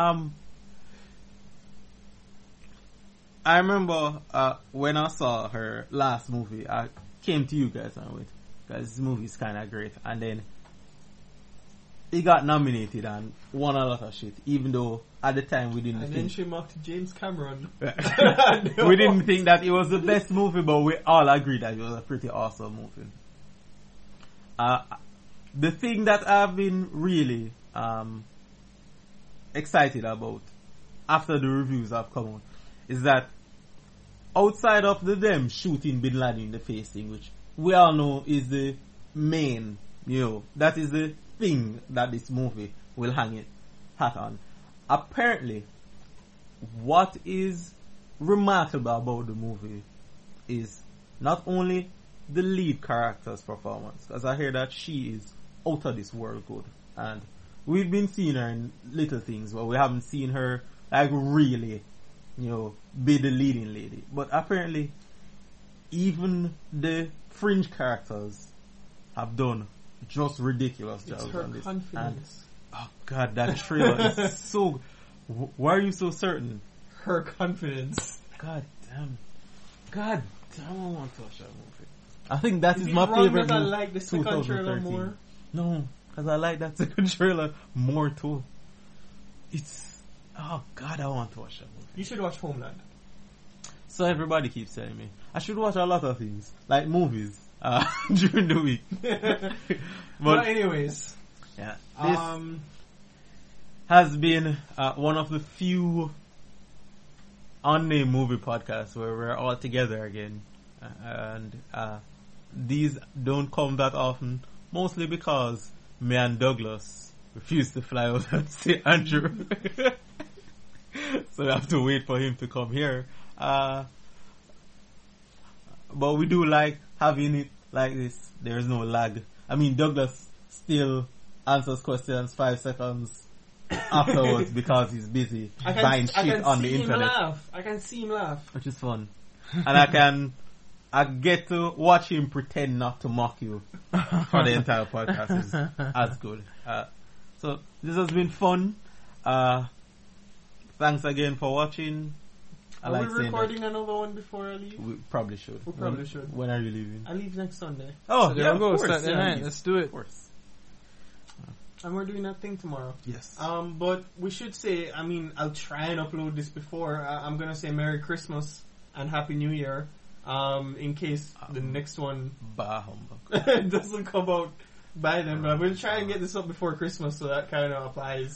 I remember when I saw her last movie, I came to you guys and went, guys, this movie is kind of great. And then it got nominated and won a lot of shit, even though at the time we didn't think. And then she mocked James Cameron. We didn't think that it was the best movie, but we all agreed that it was a pretty awesome movie. The thing that I've been really excited about after the reviews have come out is that outside of them shooting Bin Laden in the face thing, which we all know is the main, that is the thing that this movie will hang its hat on. Apparently, what is remarkable about the movie is not only the lead character's performance, because I hear that she is out of this world good, and we've been seeing her in little things, but we haven't seen her like really be the leading lady. But apparently even the fringe characters have done just ridiculous jobs on this. Confidence. And, oh God, that trailer is so. Why are you so certain? Her confidence. God damn, I want to watch that movie. I think that is my favorite movie. I like the second trailer more. No, because I like that second trailer more too. It's oh God, I want to watch that movie. You should watch Homeland. So everybody keeps telling me I should watch a lot of things, like movies, during the week. but anyways, yeah, this has been one of the few unnamed movie podcasts where we're all together again, and these don't come that often, mostly because me and Douglas refuse to fly out and see Andrew. So we have to wait for him to come here. But we do like having it like this. There's no lag. I mean, Douglas still answers questions 5 seconds afterwards because he's busy buying shit on the internet. I can see him laugh. Which is fun. And I get to watch him pretend not to mock you for the entire podcast. Is as good. So this has been fun. Thanks again for watching. Are we recording another one before I leave? We probably should. When are you leaving? I leave next Sunday. Oh, so there we go. Saturday night. Let's do it. Of course. And we're doing that thing tomorrow. Yes. But we should say, I mean, I'll try and upload this before. I'm going to say Merry Christmas and Happy New Year. In case the next one doesn't come out by then. But we'll try and get this up before Christmas, so that kind of applies.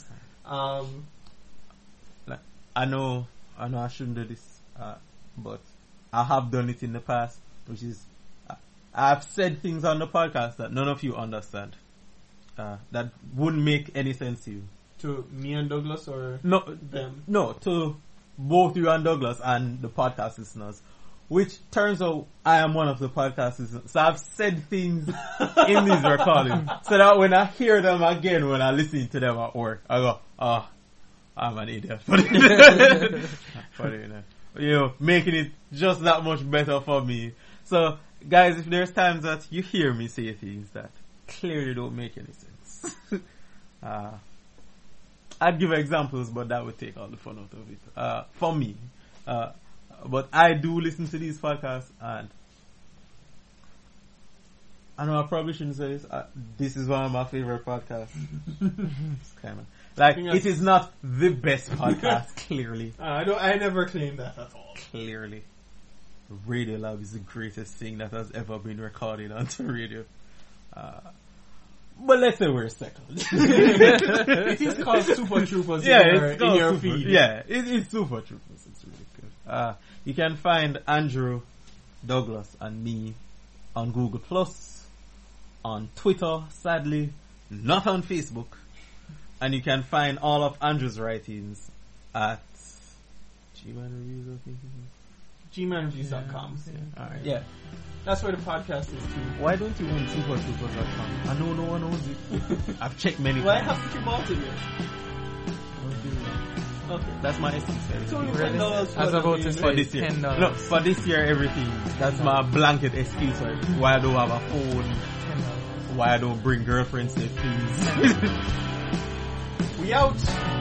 I know I shouldn't do this, but I have done it in the past, which is I've said things on the podcast that none of you understand. That wouldn't make any sense to you. To me and Douglas, or them? No, to both you and Douglas and the podcast listeners. Which turns out I am one of the podcast listeners. So I've said things in these recordings so that when I hear them again, when I listen to them at work, I go, oh, I'm an idiot. Making it just that much better for me. So, guys, if there's times that you hear me say things that clearly don't make any sense, I'd give examples, but that would take all the fun out of it. For me. But I do listen to these podcasts, and I know I probably shouldn't say this. This is one of my favorite podcasts. It's kind of like it is not the best podcast. Clearly, I never claimed that at all. Clearly, Radio Lab is the greatest thing that has ever been recorded onto radio. But let's say we're second. It is called Super Troopers. It's in your feed. Yeah, it's Super Troopers. It's really good. You can find Andrew, Douglas, and me on Google Plus, on Twitter, sadly, not on Facebook, and you can find all of Andrew's writings at GManReviews, I think it is. GManReviews.com. Alright. Yeah. That's where the podcast is too. Why don't you own SuperTroopers.com? I know no one owns it. I've checked many times. Why haven't you bought it yet? Okay. That's my excuse. It's only $10 for this year. $10. No, for this year everything. That's my blanket excuse for why I don't have a phone. $10. Why I don't bring girlfriends to things. We out.